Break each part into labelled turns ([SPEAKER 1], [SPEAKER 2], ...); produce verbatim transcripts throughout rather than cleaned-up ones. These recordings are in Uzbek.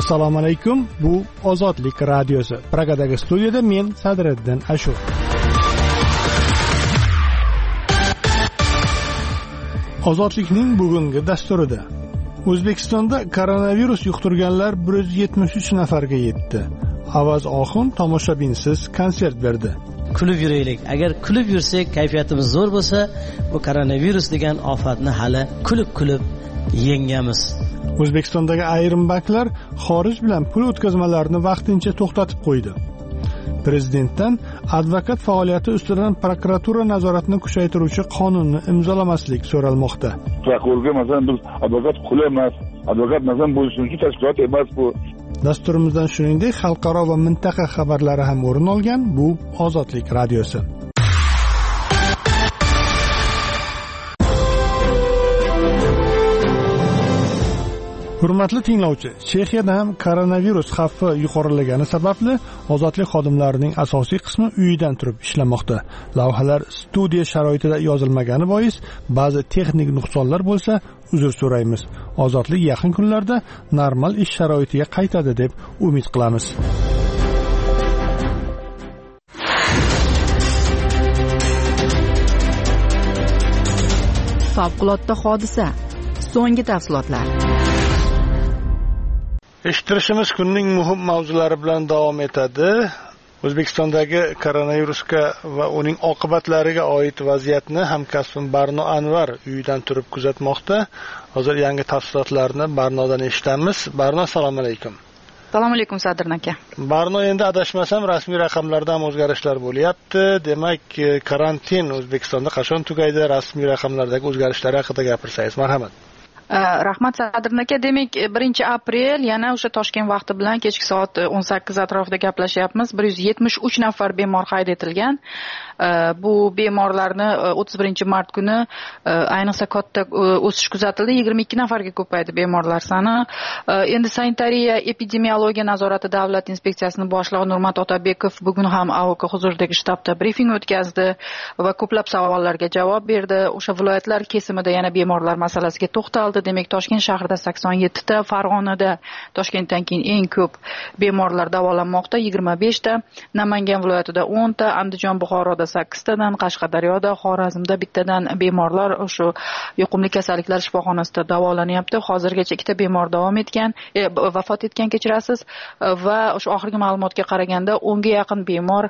[SPEAKER 1] Assalomu alaykum. Bu Ozodlik radiosi. Pragadagi studiyada men Sadriddin Ashur. Ozodlikning bugungi dasturida O'zbekistonda koronavirus yuqtirganlar bir yuz yetmish uch nafarga yetdi. Avaz Oxun tomoshabinsiz konsert berdi.
[SPEAKER 2] Kulib yuraylik. Agar kulib yursak, kayfiyatimiz zo'r bo'lsa, bu koronavirus degan ofatni hali kulib-kulib yengamiz.
[SPEAKER 1] O'zbekistondagi ayrim banklar xorij bilan pul o'tkazmalarini vaqtincha to'xtatib qo'ydi. Prezidentdan advokat faoliyati ustidan prokuratura nazoratini kuchaytiruvchi qonunni imzolamaslik so'ralmoqda.
[SPEAKER 3] Prokurorga masalan biz advokat qul emas, advokat masalan bo'ysunchi tashkilot emas bu.
[SPEAKER 1] Dasturimizdan shuningdek xalqaro va mintaqa xabarlari ham o'rin olgan. Bu Ozodlik radiosi. Hurmatli tinglovchi, Chexiyada ham koronavirus xavfi yuqorilagani sababli ozodlik xodimlarining asosiy qismi uyidan turib ishlamoqda. Lavhalar studiya sharoitida yozilmagani bois ba'zi texnik nuqsonlar bo'lsa, uzr so'raymiz. Ozodlik yaqin kunlarda normal ish sharoitiga qaytadi deb umid qilamiz.
[SPEAKER 4] Favqulodda hodisa. So'nggi tafsilotlar.
[SPEAKER 1] Eshittirishimiz kunning muhim mavzulari bilan davom etadi. O'zbekistondagi koronavirusga va uning oqibatlariga oid vaziyatni hamkasbim Barno Anvar uyidan turib kuzatmoqda. Hozir yangi tafsilotlarni Barnodan eshitamiz. Barno, assalomu alaykum.
[SPEAKER 5] Assalomu alaykum Sadrin aka.
[SPEAKER 1] Barno, endi adashmasam rasmiy raqamlarda ham o'zgarishlar bo'lyapti. Demak, karantin O'zbekistonda qachon tugaydi? Rasmiy raqamlardagi o'zgarishlar haqida gapirsangiz, marhamat.
[SPEAKER 5] Rahmat Sadrin aka. Demak, birinchi aprel yana o'sha Toshkent vaqti bilan kechki soat o'n sakkiz atrofida gaplashyapmiz. bir yuz yetmish uch nafar bemor qayd etilgan. Bu bemorlarni o'ttiz birinchi mart kuni ayniqsa katta o'sish kuzatildi. yigirma ikki nafarga ko'paydi bemorlar soni. Endi sanitariya epidemiologiya nazorati davlat inspeksiyasining boshlig'i Nurmat Otabekov bugun ham A O K huzuridagi shtabda brifing o'tkazdi va ko'plab savollarga javob berdi. O'sha viloyatlar kesimida yana bemorlar masalasiga to'xtaldi. Demak, Toshkent shahrida sakson yetti ta, Farg'onada Toshkentdan keyin eng ko'p bemorlar davolanmoqda, yigirma besh ta, Namangan viloyatida o'n ta, Andijon, Buxoroda sakkiz tadan, Qashqadaryoda, Xorazmda bittadan bemorlar shu yuqumli kasalliklar shifoxonasida davolanyapti. Hozirgacha ikkita bemor davom etgan, e, vafot etgan kechirasiz va o'sha oxirgi ma'lumotga qaraganda o'nga yaqin bemor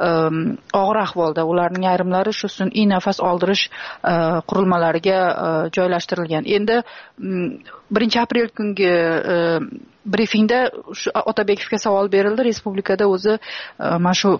[SPEAKER 5] og'ir ahvolda. Ularning ayrimlari shu sun'iy nafas oldirish qurilmalariga joylashtirilgan. Endi birinchi aprel kungi brifingda Otabekovga savol berildi. Respublikada o'zi mana shu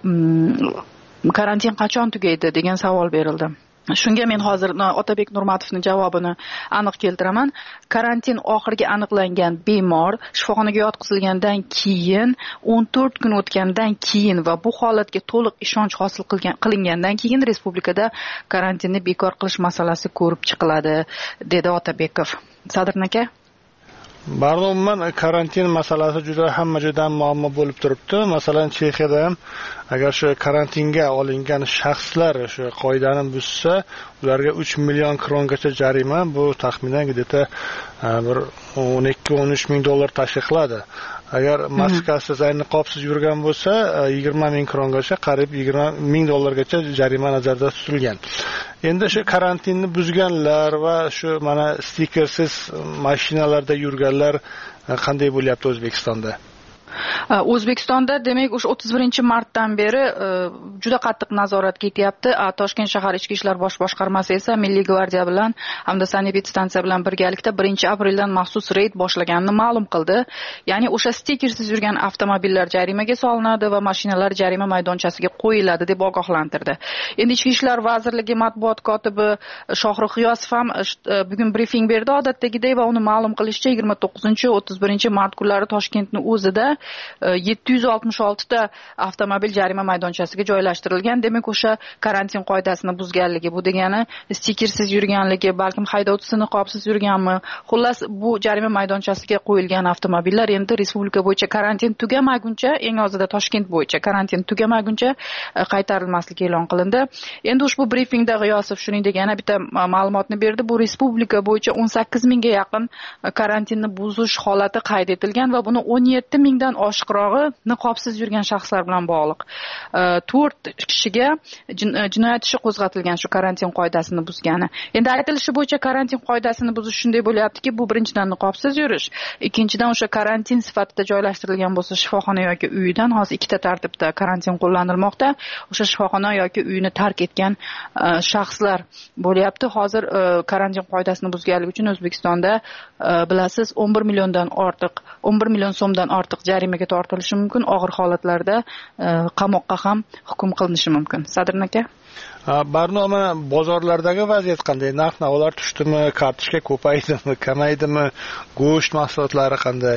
[SPEAKER 5] karantin qachon tugaydi degan savol berildi. Shunga men hozir Otabek Nurmatovning javobini aniq keltiraman. Karantin oxirgi aniqlangan bemor shifoxonaga yotqizilgandan keyin o'n to'rt kun o'tgandan keyin va bu holatga to'liq ishonch hosil qilgan qilingandan keyin respublikada karantinni bekor qilish masalasi ko'rib chiqiladi, dedi Otabekov. Sadrin aka?
[SPEAKER 1] Barno, umuman karantin masalasi juda hamma joydan muammo bo'lib turibdi. Masalan, Chexiyada ham agar shu karantinga olingan shaxslar shu qoidani buzsa, ularga uch million krongacha jarima, bu taxminan где-то bir o'n ikki o'n uch ming dollar tashkil qiladi. Agar maskasiz, niqobsiz yurgan bo'lsa, yigirma ming krongacha, qariyb yigirma ming dollargacha jarima nazarda tutilgan. Endi shu karantinni buzganlar va shu mana stikersiz mashinalarda yurganlar qanday bo'lyapti O'zbekistonda?
[SPEAKER 5] O'zbekistonda demak o'sha o'ttiz birinchi martdan beri juda qattiq nazorat ketyapti. Toshkent shahar ichki ishlar bosh boshqarmasi esa Milliy gvardiya bilan hamda sanepidstansiya bilan birgalikda birinchi apreldan maxsus reyd boshlaganini ma'lum qildi. Ya'ni o'sha stikersiz yurgan avtomobillar jarimaga solinadi va mashinalar jarima maydonchasiga qo'yiladi deb ogohlantirdi. Endi Ichki ishlar vazirligi matbuot kotibi Shohrux G'iyosov ham bugun brifing berdi odatdagidek va uni ma'lum qilishicha yigirma to'qqizinchi o'ttiz birinchi mart kunlari Toshkentning o'zida yetti yuz oltmish olti ta avtomobil jarima maydonchasiga joylashtirilgan. Demak, o'sha karantin qoidasini buzganligi, bu degani stikersiz yurganligi, balkim haydovchisi niqobsiz yurganmi. Xullas, bu jarima maydonchasiga qo'yilgan avtomobillar endi respublika bo'yicha karantin tugamaguncha, eng ozida Toshkent bo'yicha karantin tugamaguncha qaytarilmasligi e'lon qilindi. Endi ushbu brifingda G'iyosov shuningdek yana bitta ma'lumotni berdi. Bu respublika bo'yicha o'n sakkiz mingga yaqin karantinni buzish holati qayd etilgan va buni o'n yetti mingdan oshiqrog'i niqobsiz yurgan shaxslar bilan bog'liq. to'rt kishiga jinoyat ishi qo'zg'atilgan shu karantin qoidasini buzgani. Endi aytilishi bo'yicha karantin qoidasini buzish shunday bo'lyaptiki, bu birinchidan niqobsiz yurish, ikkinchidan o'sha karantin sifatida joylashtirilgan bo'lsa shifoxona yoki uyidan hozir ikkita tartibda karantin qo'llanilmoqda. O'sha shifoxona yoki uyini tark etgan shaxslar bo'lyapti. Hozir karantin qoidasini buzganlik uchun O'zbekistonda bilasiz o'n bir milliondan ortiq, o'n bir million so'mdan ortiq jarimaga tortilishi mumkin. Og'ir holatlarda qamoqqa ham hukm qilinishi mumkin. Sadrin aka.
[SPEAKER 1] Barnoma bozorlardagi vaziyat qanday? Narx-navolar tushdimi, kartoshka ko'paydimi, kamaydimi, go'sht mahsulotlari qanday?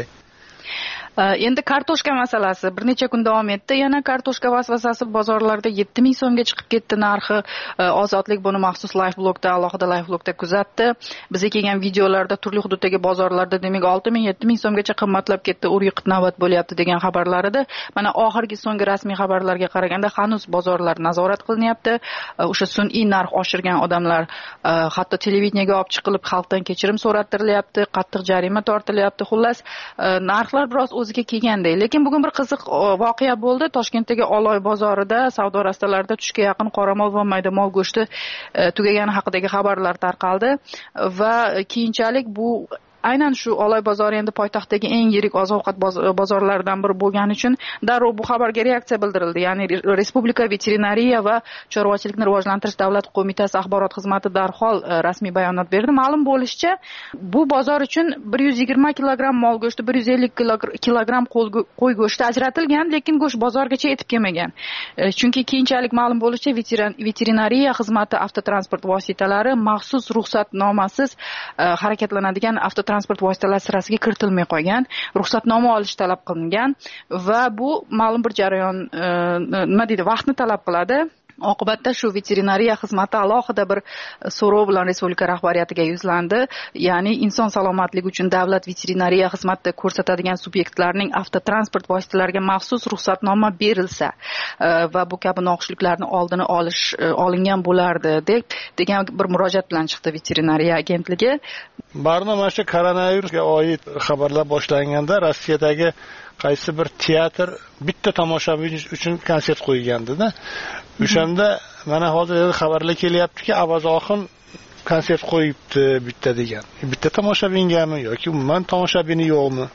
[SPEAKER 5] Endi kartoshka masalasi bir necha kun davom etdi. Yana kartoshka vasvasasi bozorlarda yetti ming so'mga chiqib ketdi narxi. Ozodlik buni maxsus live blogda, alohida live blogda kuzatdi. Bizga kelgan videolarda turli hududdagi bozorlarda demak olti ming yetti ming so'mgacha qimmatlab ketdi, ur-yiqit navbat bo'lyapti degan xabarlar edi. Mana oxirgi so'nggi rasmiy xabarlarga qaraganda hanuz bozorlar nazorat qilinyapti. O'sha sun'iy narx oshirgan odamlar hatto televideniyaga olib chiqilib xalqdan kechirim so'rattirilyapti, qattiq jarima tortilyapti. Xullas, narxlar biroz o'ziga kelganday. Lekin bugun bir qiziq voqea bo'ldi. Toshkentdagi Oloy bozorida savdo rastalarida tushga yaqin qoramol va mayda mol go'shti tugagani haqidagi xabarlar tarqaldi va keyinchalik bu aynan shu Oloy bozori endi poytaxtdagi eng yirik oziq-ovqat bozorlaridan biri bo'lgani uchun darrov bu xabarga reaksiya bildirildi. Ya'ni Respublika veterinariya va chorvachilikni rivojlantirish davlat qo'mitasi axborot xizmati darhol rasmiy bayonot berdi. Ma'lum bo'lishicha, bu bozor uchun bir yuz yigirma kilogramm mol go'shti, bir yuz ellik kilogramm qo'y go'shti ajratilgan, lekin go'sht bozorgacha yetib kelmagan. Chunki keyinchalik ma'lum bo'lishicha, veterinariya xizmati avtotransport vositalari maxsus ruxsatnomasiz harakatlanadigan avtotransport transport vositalari sirasiga kiritilmay qolgan, ruxsatnoma olish talab qilingan va bu ma'lum bir jarayon, nima deydi, vaqtni talab qiladi. Oqibatda shu veterinariya xizmati alohida bir so'rov bilan respublika rahbariyatiga yuzlandi. Ya'ni inson salomatligi uchun davlat veterinariya xizmati ko'rsatadigan subyektlarning avtotransport vositalariga maxsus ruxsatnoma berilsa va bu kabi noxushliklarni oldini olish olingan bo'lardi deb degan bir murojaat bilan chiqdi veterinariya agentligi.
[SPEAKER 1] Barnoma shu koronavirusga oid xabarlar boshlanganda Rossiyadagi qaysi bir teatr bitta tomoshabin uchun konsert qo'ygandi-da. O'shanda mana hozir xabarlar kelyaptiki, Avazoxin konsert qo'yibdi bitta degan. Bitta tomoshabingami yoki umuman tomoshabini yo'qmi?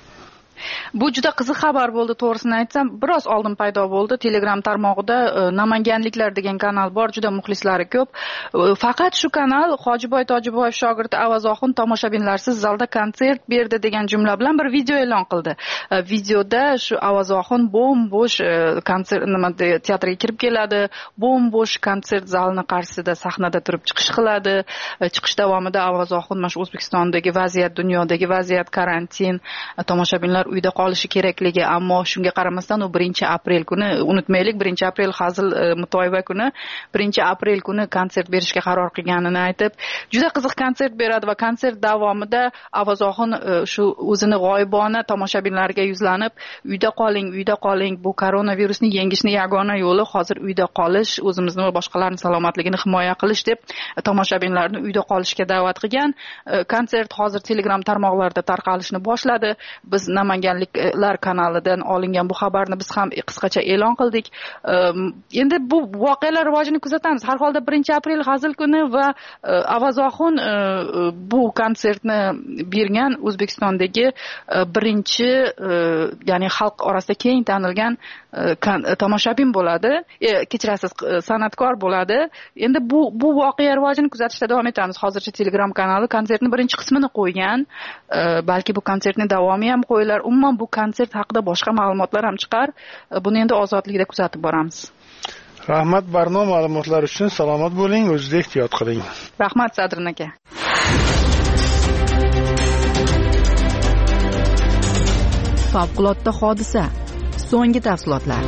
[SPEAKER 5] Bu juda qiziq xabar bo'ldi, to'g'risini aytsam. Biroz oldin paydo bo'ldi. Telegram tarmog'ida Namanganliklar degan kanal bor, juda muxlislari ko'p. Faqat shu kanal Hojiboy Tojiboyev shogirdi Avazoxin tomoshabinlarsiz zalda konsert berdi degan jumla bilan bir video e'lon qildi. Videoda shu Avazoxin bo'm-bo'sh konsert nima teatrga kirib keladi, bo'm-bo'sh konsert zalining qarshisida sahnada turib chiqish qiladi. Chiqish davomida Avazoxin mana shu O'zbekistondagi vaziyat, dunyodagi vaziyat, karantin, tomoshabinlar uyda qolishi kerakligi, ammo shunga qaramasdan u birinchi aprel kuni, unutmaylik, birinchi aprel Hazil Mutoyeva kuni, birinchi aprel kuni konsert berishga qaror qilganini aytib, juda qiziq konsert beradi va konsert davomida Avazoxin shu o'zini g'oyibona tomoshabinlarga yuzlanib, uyda qoling, uyda qoling, bu koronavirusni yengishning yagona yo'li hozir uyda qolish, o'zimizni va boshqalarning salomatligini himoya qilish deb tomoshabinlarni uyda qolishga da'vat qilgan. Konsert hozir Telegram tarmoqlarida tarqalishni boshladi. Biz Namanganliklar kanalidan olingan bu xabarni biz ham qisqacha e'lon qildik. Endi bu voqealar rivojini kuzatamiz. Har holda birinchi aprel Hazil kuni va Avazoxin bu konsertni bergan O'zbekistondagi birinchi, ya'ni xalq orasida keng tanilgan tomoshabin bo'ladi. Kechirasiz, san'atkor bo'ladi. Endi bu bu voqea rivojini kuzatishda davom etamiz. Hozircha Telegram kanali konsertning birinchi qismini qo'ygan. Balki bu konsertning davomi ham qo'yilar. Umuman bu konsert haqida boshqa ma'lumotlar ham chiqar. Buni endi ozodlikda kuzatib boramiz.
[SPEAKER 1] Rahmat Barno ma'lumotlar uchun. Salomat bo'ling, o'zingizni ehtiyot qiling.
[SPEAKER 5] Rahmat Sadrin aka.
[SPEAKER 4] Favqulodda hodisa so'nggi tafsilotlar.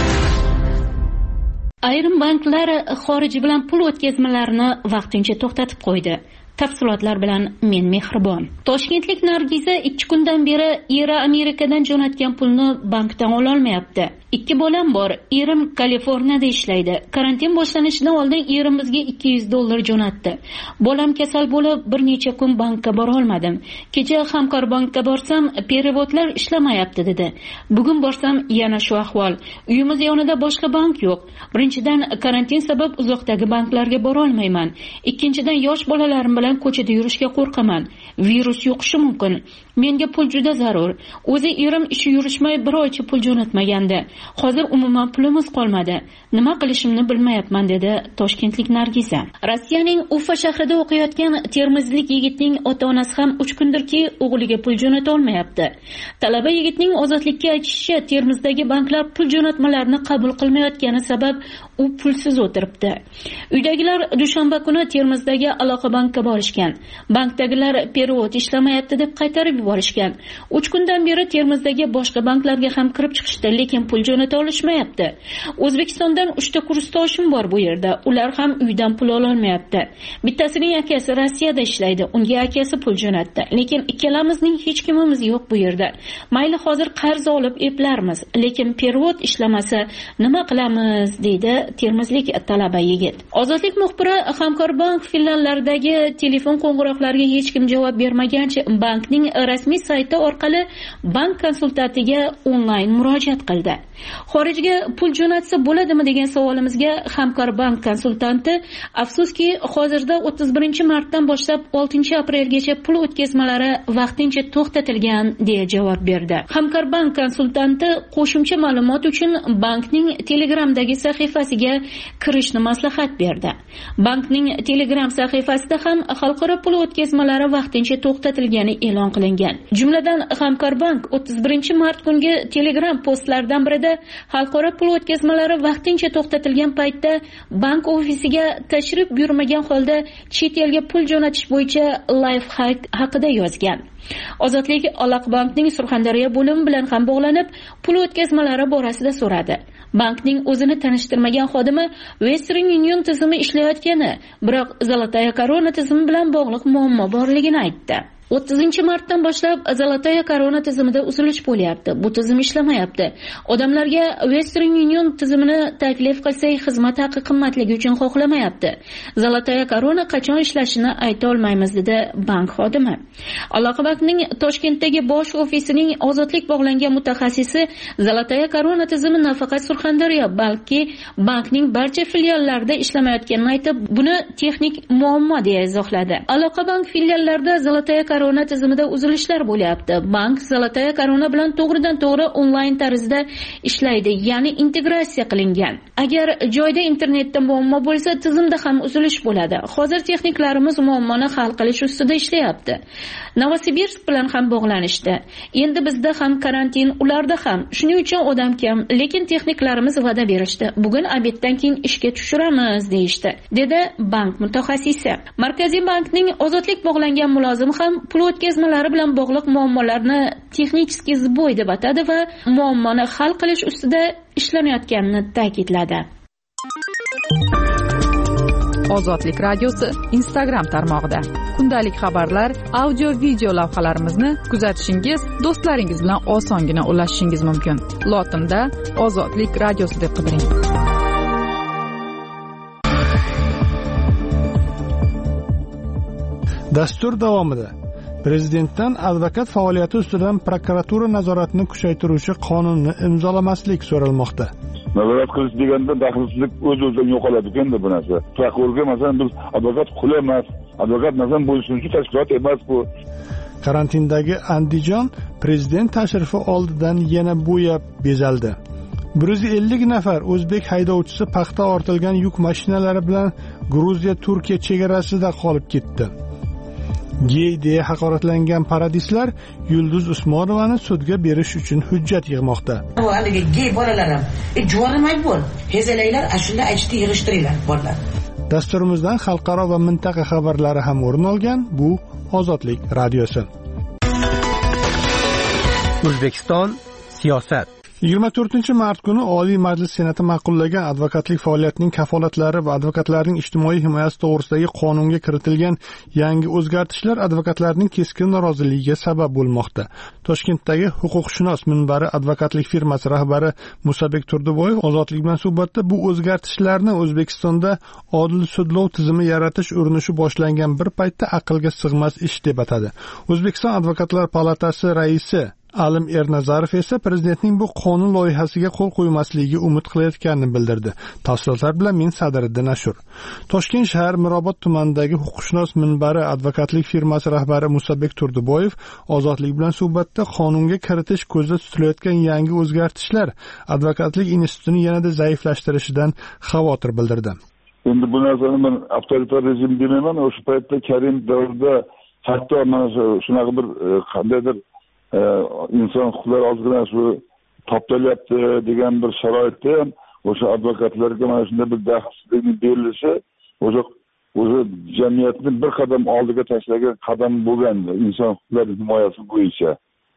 [SPEAKER 6] Ayrim banklar xorij bilan pul o'tkazmalarini vaqtincha to'xtatib qo'ydi. Tafsilotlar bilan men Mehribon. Toshkentlik Nargiza ikki kundan beri eri Amerikadan jo'natgan pulni bankdan ola olmayapti. Ikki bolam bor. Erim Kaliforniyada ishlaydi. Karantin boshlanishidan oldin erim bizga ikki yuz dollar jo'natdi. Bolam kasal bo'lib bir necha kun bankka bora olmadim. Kecha Hamkor bankka borsam, perevodlar ishlamayapti dedi. Bugun borsam yana shu ahvol. Uyimiz yonida boshqa bank yo'q. Birinchidan karantin sabab uzoqdagi banklarga bora olmayman. Ikkinchidan yosh bolalarim bilan ko'chada yurishga qo'rqaman. Virus yuqishi mumkin. Menga pul juda zarur. O'zi erim ishi yurishmay bir oycha pul jo'natmagandi. Hozir umuman pulimiz qolmadi. Nima qilishimni bilmayapman dedi Toshkentlik Nargiza. Rossiyaning Ufa shahrida o'qiyotgan termizlik yigitning ota-onasi ham uch kundirki o'g'liga pul jo'nata olmayapti. Talaba yigitning ozodlikka aytishicha, Termizdagi banklar pul jo'natmalarini qabul qilmayotgani sabab u pulsiz o'tiribdi. Uydagilar dushanba kuni Termizdagi aloqa bankka borishgan. Bankdagilar perevod ishlamayapti deb qaytarib yuborishgan. uch kundan beri Termizdagi boshqa banklarga ham kirib chiqishdi, lekin pul jo'nata olishmayapti. O'zbekistondan uchta kursdoshim bor bu yerda. Ular ham uydan pul ola olmayapti. Bittasining akasi Rossiyada ishlaydi. Unga akasi pul jo'natdi. Lekin ikkalamizning hech kimimiz yo'q bu yerda. Mayli hozir qarz olib eplarmiz, lekin perevod ishlamasa nima qilamiz deydi termizlik talaba yigit. Ozodlik muxbiri Hamkor bank filiallaridagi telefon qo'ng'iroqlariga hech kim javob bermagancha bankning rasmiy sayti orqali bank konsultantiga onlayn murojaat qildi. Xorijga pul jo'natsa bo'ladimi degan savolimizga Hamkor bank konsultanti afsuski hozirda o'ttiz birinchi martdan boshlab oltinchi aprelgacha pul o'tkazmalari vaqtincha to'xtatilgan deya javob berdi. Hamkor bank konsultanti qo'shimcha ma'lumot uchun bankning Telegramdagi sahifasiga kirishni maslahat berdi. Bankning Telegram sahifasida ham xalqaro pul o'tkazmalari vaqtincha to'xtatilgani e'lon qilingan. Jumladan Hamkor bank o'ttiz birinchi mart kungi Telegram postlaridan birida xalqaro pul o'tkazmalari vaqtincha to'xtatilgan paytda bank ofisiga tashrif buyurmagan holda chet elga pul jo'natish bo'yicha life hack haqida yozgan. Ozodlik aloqa bankning Surxondaryo bo'limi bilan ham bog'lanib, pul o'tkazmalari borasida so'radi. Bankning o'zini tanishtirmagan xodimi Western Union tizimi ishlayotgani, biroq Zolotaya Korona tizimi bilan bog'liq muammo borligini aytdi. o'ttizinchi martdan boshlab Zolotaya Korona tizimida uzilish bo'lyapti. Bu tizim ishlamayapti. Odamlarga Western Union tizimini taklif qilsak, xizmat haqi qimmatligi uchun xohlamayapti. Zolotaya Korona qachon ishlashini ayta olmaymiz dedi bank xodimi. Aloqa bankning Toshkentdagi bosh ofisining ozodlik bog'langan mutaxassisi Zolotaya Korona tizimi nafaqat Surxondaryo, balki bankning barcha filiallarida ishlamayotganini aytib, buni texnik muammo deya izohladi. Aloqa bank filiallarida Zolotaya Korona tizimida uzilishlar bo'lyapti. Bank Zolotaya Korona bilan to'g'ridan to'g'ri onlayn tarzda ishlaydi, ya'ni integratsiya qilingan. Agar joyda internetda muammo bo'lsa, tizimda ham uzilish bo'ladi. Hozir texniklarimiz muammoni hal qilish ustida ishlayapti. Novosibirsk bilan ham bog'lanishdi. Endi bizda ham karantin, ularda ham. Shuning uchun odam kam, lekin texniklarimiz va'da berishdi. Bugun obeddan keyin ishga tushiramiz deyishdi, dedi bank mutaxassisi. Markaziy bankning ozodlik bog'langan mulozimi ham pul o'tkazmalari bilan bog'liq muammolarni texnический сбой deb atadi va muammoni hal qilish ustida ishlanayotganini ta'kidladi.
[SPEAKER 4] Ozodlik radiosi Instagram tarmog'ida kundalik xabarlar, audio video lavhalarimizni kuzatishingiz, do'stlaringiz bilan osongina ulashishingiz mumkin. Lotinda Ozodlik radiosi deb qidiring.
[SPEAKER 1] Dastur davomida Prezidentdan advokat faoliyati ustidan prokuratura nazoratini kuchaytiruvchi qonunni imzolamaslik so'ralmoqda.
[SPEAKER 3] Nazorat qilish deganda daxlsizlik o'z-o'zidan yo'qoladi endi bu narsa. Prokurorga masalan biz advokat qul emas, advokat nazam bo'ysunchi tashkilot emas bu.
[SPEAKER 1] Karantindagi Andijon prezident tashrifi oldidan yana bo'yab bezaldi. bir yuz ellik nafar o'zbek haydovchisi paxta ortilgan yuk mashinalari bilan Gruziya-Turkiya chegarasida qolib ketdi. Gey deya haqoratlangan paradislar Yulduz Usmonovani sudga berish uchun hujjat yig'moqda.
[SPEAKER 7] Bu haligi gey bolalarim, e jo'rimay bo'l. Hezalaylar, ashula aytishni yig'ishtiringlar bolalar.
[SPEAKER 1] Dasturimizdan xalqaro va mintaqa xabarlari ham o'rin olgan. Bu Ozodlik radiosi.
[SPEAKER 8] O'zbekiston siyosat.
[SPEAKER 1] yigirma to'rtinchi mart kuni Oliy Majlis Senati ma'qullagan advokatlik faoliyatining kafolatlari va advokatlarning ijtimoiy himoyasi to'g'risidagi qonunga kiritilgan yangi o'zgartishlar advokatlarning keskin noroziligiga sabab bo'lmoqda. Toshkentdagi huquqshunos minbari advokatlik firmasi rahbari Musabek Turdiboyev Ozodlik bilan suhbatda bu o'zgartishlarni O'zbekistonda odil sudlov tizimi yaratish urinishi boshlangan bir paytda aqlga sig'mas ish deb atadi. O'zbekiston Advokatlar palatasi raisi Alim Ernazarov esa prezidentning bu qonun loyihasiga qo'l qo'ymasligiga umid qilayotganini bildirdi. Tafsilotlar bilan men Sadriddin Ashur. Toshkent shahar Mirobod tumanidagi huquqshunos minbari advokatlik firmasi rahbari Musabek Turdiboyev Ozodlik bilan suhbatda qonunga kiritish ko'zda tutilayotgan yangi o'zgartishlar advokatlik institutini yanada zaiflashtirishidan xavotir bildirdi.
[SPEAKER 3] Endi bu narsani men avtoritar rejim demayman, o'sha paytda Karim davrida hatto mana shunaqa bir qandaydir inson huquqlari ozgina shu toptalyapti degan bir sharoitda ham o'sha advokatlarga mana shunday bir daxlsizlikni berilishi o'sha o'sha jamiyatni bir qadam oldiga tashlagan qadam bo'lgan inson huquqlari himoyasi bo'yicha.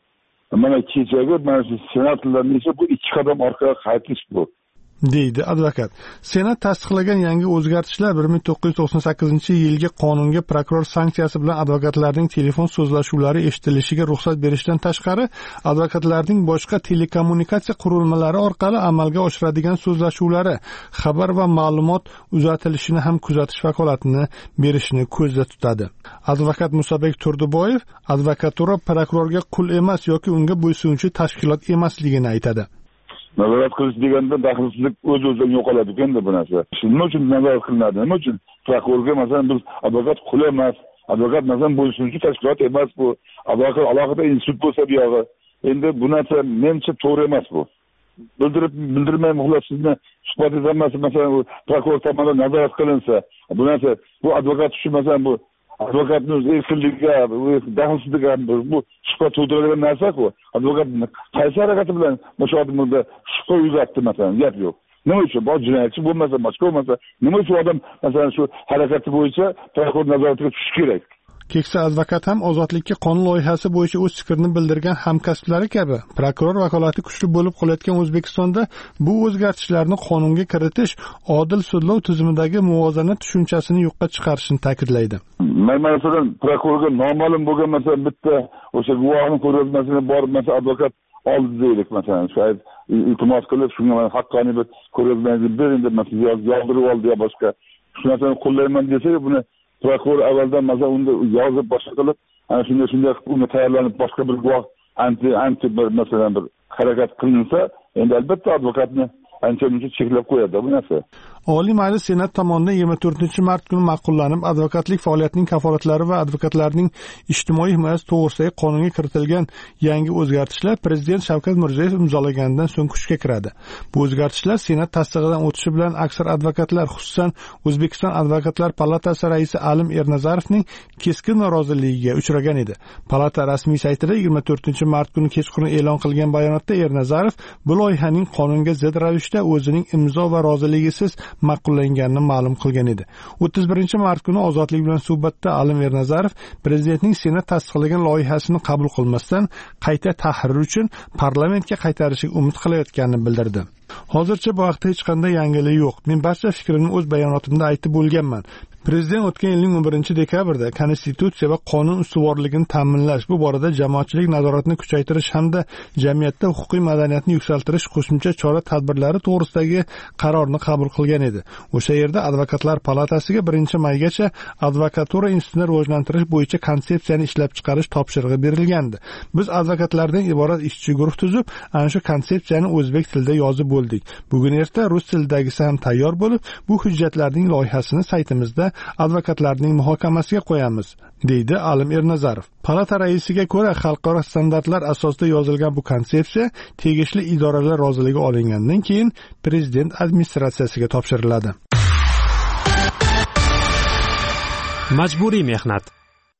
[SPEAKER 3] Mana kechagi mana shu senatorlarning esa bu ikki qadam orqaga qaytish bu.
[SPEAKER 1] deydi advokat. Senat tasdiqlagan yangi o'zgartishlar bir ming to'qqiz yuz to'qson sakkizinchi yilgi qonunga prokuror sanksiyasi bilan advokatlarning telefon so'zlashuvlari eshitilishiga ruxsat berishdan tashqari, advokatlarning boshqa telekommunikatsiya qurilmalari orqali amalga oshiradigan so'zlashuvlari, xabar va ma'lumot uzatilishini ham kuzatish vakolatini berishni ko'zda tutadi. Advokat Musabek Turdiboyev advokatura prokurorga qul emas yoki unga bo'ysunuvchi tashkilot emasligini aytadi.
[SPEAKER 3] Nazorat qilish deganda daxlsizlik o'z-o'zidan yo'qoladi endi bu narsa. Nima uchun nazorat qilinadi? Nima uchun prokurorga masalan biz advokat qul emas, advokat masalan bo'ysunuvchi tashkilot emas bu. Advokat alohida institut bo'lsa bu yog'i. Endi bu narsa menimcha to'g'ri emas bu. Bildirib bildirmayman xolos sizni suhbatingiz hammasi masalan prokuror tomonidan nazorat qilinsa, bu narsa bu advokat uchun masalan bu advokatning o'z erkinligiga, daxlsizligiga bu shubha tug'diradigan narsa-ku. Advokat qaysi harakati bilan o'sha odamga shubha uyg'otdi masalan, gap yo'q. Nima uchun? Bu jinoyatchi bo'lmasa, boshqa bo'lmasa, nima uchun odam masalan shu harakati bo'yicha prokuror nazoratiga tushishi kerak?
[SPEAKER 1] Keksa advokat ham ozodlikka qonun loyihasi bo'yicha o'z fikrini bildirgan hamkasblari kabi prokuror vakolati kuchli bo'lib qolayotgan O'zbekistonda bu o'zgartishlarni qonunga kiritish odil sudlov tizimidagi muvozanat tushunchasini yo'qqa chiqarishini ta'kidlaydi.
[SPEAKER 3] Men masalan prokurorga noma'lum bo'lgan masalan bitta o'sha guvohning ko'rgazmasini borib masalan advokat oldi deylik masalan shu iltimos qilib shunga mana haqqoniy bir ko'rgazmangizni bering deb masalan yozdirib oldi yo boshqa shu narsani qo'llayman desak buni prokuror avvaldan masalan unda yozib boshqa qilib ana shunday shunday unga tayyorlanib boshqa bir guvoh anti anti bir masalan bir harakat qilinsa endi albatta advokatni ancha-muncha cheklab qo'yadi bu narsa.
[SPEAKER 1] Oliy Majlis Senat tomonidan yigirma to'rtinchi mart kuni ma'qullanib, advokatlik faoliyatining kafolatlari va advokatlarning ijtimoiy himoyasi to'g'risidagi qonunga kiritilgan yangi o'zgartishlar Prezident Shavkat Mirziyoyev imzolaganidan so'ng kuchga kiradi. Bu o'zgartishlar Senat tasdig'idan o'tishi bilan aksar advokatlar, xususan O'zbekiston Advokatlar palatasi raisi Alim Ernazarovning keskin noroziligiga uchragan edi. Palata rasmiy saytida yigirma to'rtinchi mart kuni kechqurun e'lon qilgan bayonotda Ernazarov bu loyihaning qonunga zid ravishda o'zining imzo va roziligisiz ma'qullanganini ma'lum qilgan edi. o'ttiz birinchi mart kuni Ozodlik bilan suhbatda Alim Ernazarov prezidentning Senat tasdiqlagan loyihasini qabul qilmasdan qayta tahrir uchun parlamentga qaytarishiga umid qilayotganini bildirdi. Hozircha bu haqda hech qanday yangilik yo'q. Men barcha fikrimni o'z bayonotimda aytib bo'lganman. Prezident o'tgan yilning o'n birinchi dekabrda konstitutsiya va qonun ustuvorligini ta'minlash, bu borada jamoatchilik nazoratini kuchaytirish hamda jamiyatda huquqiy madaniyatni yuksaltirish qo'shimcha chora-tadbirlari to'g'risidagi qarorni qabul qilgan edi. O'sha yerda Advokatlar palatasiga birinchi maygacha advokatura institutini rivojlantirish bo'yicha konsepsiyani ishlab chiqarish topshirig'i berilgandi. Biz advokatlardan iborat ishchi guruh tuzib, ana shu konsepsiyani o'zbek tilida yozib bo'ldik. Bugun erta rus tilidagisi ham tayyor bo'lib, bu hujjatlarning loyihasini saytimizda advokatlarning muhokamasiga qo'yamiz, deydi Alim Ernazarov. Palata raisiga ko'ra, xalqaro standartlar asosida yozilgan bu konsepsiya tegishli idoralar roziligi olingandan keyin prezident administratsiyasiga topshiriladi.
[SPEAKER 8] Majburiy mehnat.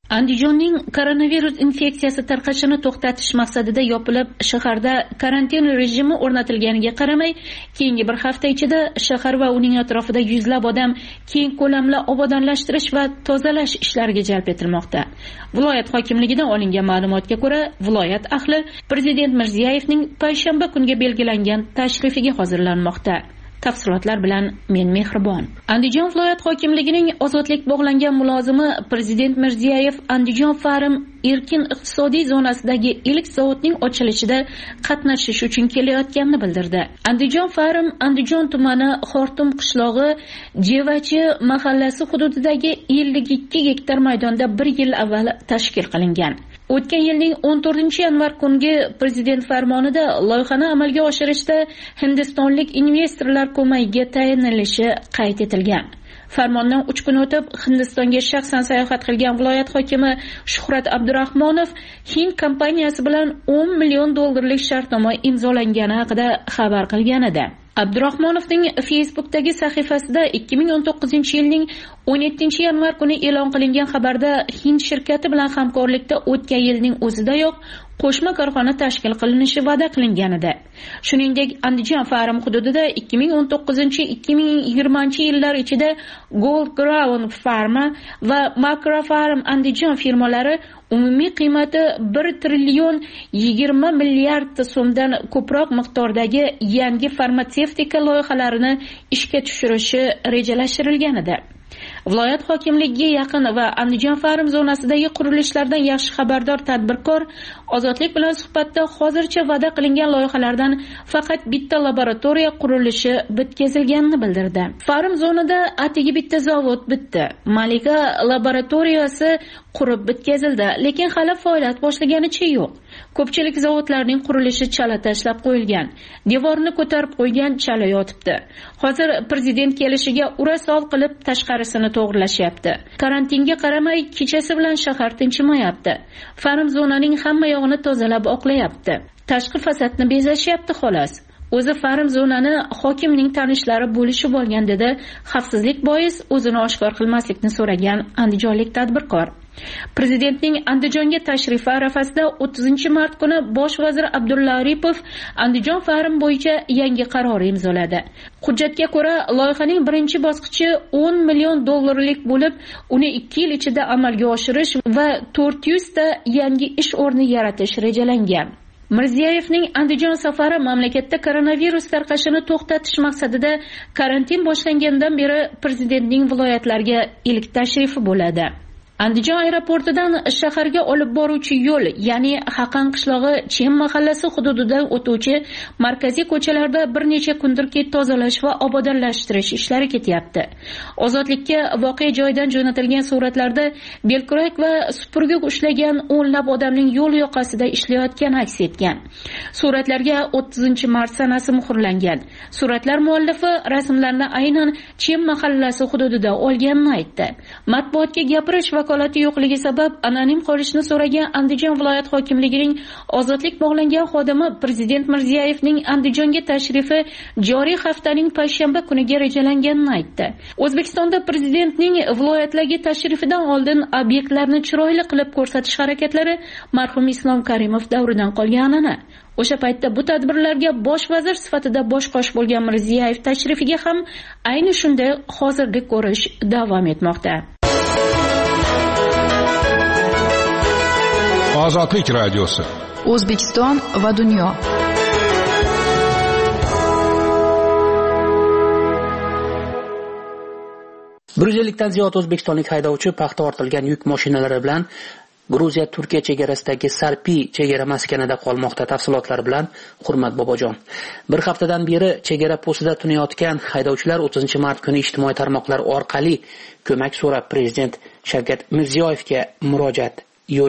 [SPEAKER 6] Andijonning koronavirus infeksiyasi tarqashini to'xtatish maqsadida yopilib, shaharda karantin rejimi o'rnatilganiga qaramay, keyingi bir hafta ichida shahar va uning atrofida yuzlab odam keng ko'lamli obodonlashtirish va tozalash ishlariga jalb etilmoqda. Viloyat hokimligidan olingan ma'lumotga ko'ra, viloyat ahli Prezident Mirziyoyevning payshanba kunga belgilangan tashrifiga hozirlanmoqda. Tafsilotlar bilan men Mehribon. Andijon viloyat hokimligining ozodlik bog'langan mulozimi Prezident Mirziyoyev Andijon Farm erkin iqtisodiy zonasidagi ilk zavodning ochilishida qatnashish uchun kelayotganini bildirdi. Andijon Farm Andijon tumani Xortum qishlog'i Jevachi mahallasi hududidagi ellik ikki gektar maydonda bir yil avval tashkil qilingan. O'tgan yilning o'n to'rtinchi yanvar kungi prezident farmonida loyihani amalga oshirishda hindistonlik investorlar ko'magiga tayinlanishi qayd etilgan. Farmondan uch kun o'tib Hindistonga shaxsan sayohat qilgan viloyat hokimi Shuhrat Abdurahmonov Hind kompaniyasi bilan o'n million dollarlik shartnoma imzolangani haqida xabar qilgan edi. Abdurahmonovning Facebookdagi sahifasida ikki ming o'n to'qqizinchi yilning o'n yettinchi yanvar kuni e'lon qilingan xabarda Hind shirkati bilan hamkorlikda o'tgan yilning o'zidayoq qo'shma korxona tashkil qilinishi va'da qilingan edi. Shuningdek, Andijon Farm hududida ikki ming o'n to'qqizinchi ikki ming yigirmanchi yillar ichida Gold Ground Pharma va Macro Farm Andijon firmalari umumiy qiymati bir trillion yigirma milliard so'mdan ko'proq miqdordagi yangi farmatsevtika loyihalarini ishga tushirishi rejalashtirilgan edi. Viloyat hokimligiga yaqin va Andijon Farm zonasidagi qurilishlardan yaxshi xabardor tadbirkor Ozodlik bilan suhbatda hozircha va'da qilingan loyihalardan faqat bitta laboratoriya qurilishi bitkazilganini bildirdi. Farm zonada atigi bitta zavod bitdi. Malika laboratoriyasi qurib bitkazildi, lekin hali faoliyat boshlaganicha yo'q. Ko'pchilik zavodlarning qurilishi chala tashlab qo'yilgan. Devorni ko'tarib qo'ygan chala yotibdi. Hozir prezident kelishiga ura-sol qilib tashqarisini to'g'rilashyapti. Karantinga qaramay kechasi bilan shahar tinchimayapti. Farm zonaning hamma yog'ini tozalab oqlayapti. Tashqi fasadni bezashyapti xolos. O'zi farm zonani hokimning tanishlari bo'lishib olgan dedi. Xavfsizlik bois o'zini oshkor qilmaslikni so'ragan andijonlik tadbirkor. Prezidentning Andijonga tashrifi arafasida o'ttizinchi mart kuni bosh vazir Abdulla Aripov Andijon Farm bo'yicha yangi qaror imzoladi. Hujjatga ko'ra, loyihaning birinchi bosqichi o'n million dollarlik bo'lib, uni ikki yil ichida amalga oshirish va to'rt yuz ta yangi ish o'rni yaratish rejalangan. Mirziyoyevning Andijon safari mamlakatda koronavirus tarqashini to'xtatish maqsadida karantin boshlangandan beri prezidentning viloyatlarga ilk tashrifi bo'ladi. Andijon aeroportidan shaharga olib boruvchi yo'l, ya'ni Haqan qishlog'i Chem mahallasi hududidan o'tuvchi markaziy ko'chalarda bir necha kundirki tozalash va obodonlashtirish ishlari ketyapti. Ozodlikka voqea joyidan jo'natilgan suratlarda belkurak va supurgik ushlagan o'nlab odamning yo'l yoqasida ishlayotgani aks etgan. Suratlarga o'ttizinchi mart sanasi muhrlangan. Suratlar muallifi rasmlarni aynan Chem mahallasi hududida olganini aytdi. Matbuotga gapirish va vakolati yo'qligi sabab anonim qolishni so'ragan Andijon viloyat hokimligining ozodlik bog'langan xodimi Prezident Mirziyoyevning Andijonga tashrifi joriy haftaning payshanba kuniga rejalanganini aytdi. O'zbekistonda prezidentning viloyatlarga tashrifidan oldin obyektlarni chiroyli qilib ko'rsatish harakatlari marhum Islom Karimov davridan qolganini, o'sha paytda bu tadbirlarga bosh vazir sifatida boshqosh bo'lgan Mirziyoyev tashrifiga ham ayni shunday hozirlik ko'rish davom etmoqda.
[SPEAKER 8] Ozodlik radiosi.
[SPEAKER 4] O'zbekiston va dunyo.
[SPEAKER 9] bir yuz ellikdan ziyod o'zbekistonlik haydovchi paxta ortilgan yuk mashinalari bilan Gruziya Turkiya chegarasidagi Sarpi chegara maskanida qolmoqda. Tafsilotlar bilan Hurmat Bobojon. Bir haftadan beri chegara postida tunayotgan haydovchilar o'ttizinchi mart kuni ijtimoiy tarmoqlar orqali ko'mak so'rab prezident Shavkat Mirziyoyevga murojaat yo'lladi.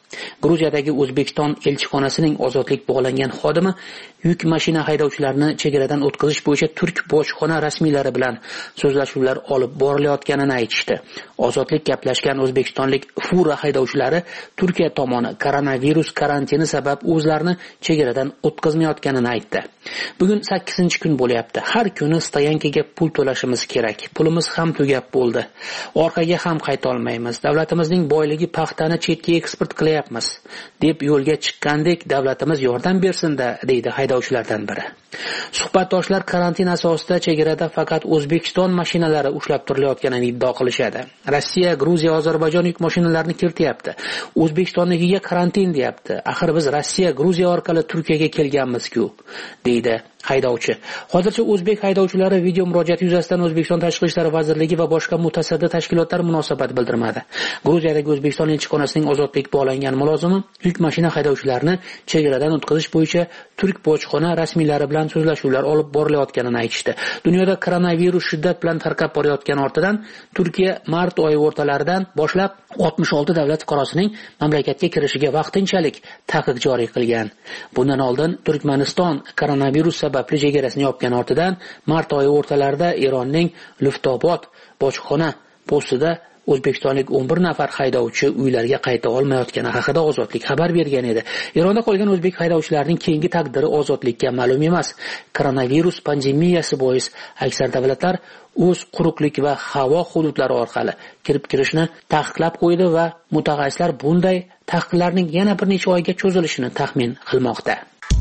[SPEAKER 9] Gruziyadagi O'zbekiston elchixonasining ozodlik bog'langan xodimi yuk mashina haydovchilarini chegaradan o'tkazish bo'yicha turk bojxona rasmiylari bilan so'zlashuvlar olib borilayotganini aytishdi. Ozodlik gaplashgan o'zbekistonlik fura haydovchilari Turkiya tomoni koronavirus karantini sabab o'zlarini chegaradan o'tkazmayotganini aytdi. Bugun sakkizinchi kun bo'lyapti. Har kuni stoyankaga pul to'lashimiz kerak. Pulimiz ham tugab bo'ldi. Orqaga ham qayta olmaymiz. Davlatimizning boyligi paxtani chetga eksport qilyapmiz deb yo'lga chiqqandek davlatimiz yordam bersin-da, deydi haydovchilardan biri. Suhbatdoshlar karantin asosida chegarada faqat O'zbekiston mashinalari ushlab turilayotganini iddao qilishadi. Rossiya, Gruziya, Ozarbayjon yuk mashinalarini kirityapti. O'zbekistonnikiga karantin deyapti. Axir biz Rossiya, Gruziya orqali Turkiyaga kelganmiz-ku, deydi haydovchi. Hozircha o'zbek haydovchilari video murojaati yuzasidan O'zbekiston Tashqi ishlar vazirligi va boshqa mutasaddi tashkilotlar munosabat bildirmadi. Gruziyadagi O'zbekiston elchixonasining ozodlik bog'langan mulozimi yuk mashina haydovchilarini chegaradan o'tkazish bo'yicha turk bojxona rasmiylari bilan so'zlashuvlar olib borilayotganini aytishdi. Dunyoda koronavirus shiddat bilan tarqab borayotgan ortidan Turkiya mart oyi o'rtalaridan boshlab oltmish olti davlat fuqarosining mamlakatga kirishiga vaqtinchalik taqiq joriy qilgan. Bundan oldin Turkmaniston koronavirus sababli chegarasini yopgan ortidan mart oyi o'rtalarida Eronning Luftobod bojxona postida o'zbekistonlik o'n bir nafar haydovchi uylariga qayta olmayotgani haqida Ozodlik xabar bergan edi. Eronda qolgan o'zbek haydovchilarning keyingi taqdiri Ozodlikka ma'lum emas. Koronavirus pandemiyasi bois aksar davlatlar o'z quruqlik va havo hududlari orqali kirib kirishni taqiqlab qo'ydi va mutaxassislar bunday taqiqlarning yana bir necha oyga cho'zilishini taxmin qilmoqda.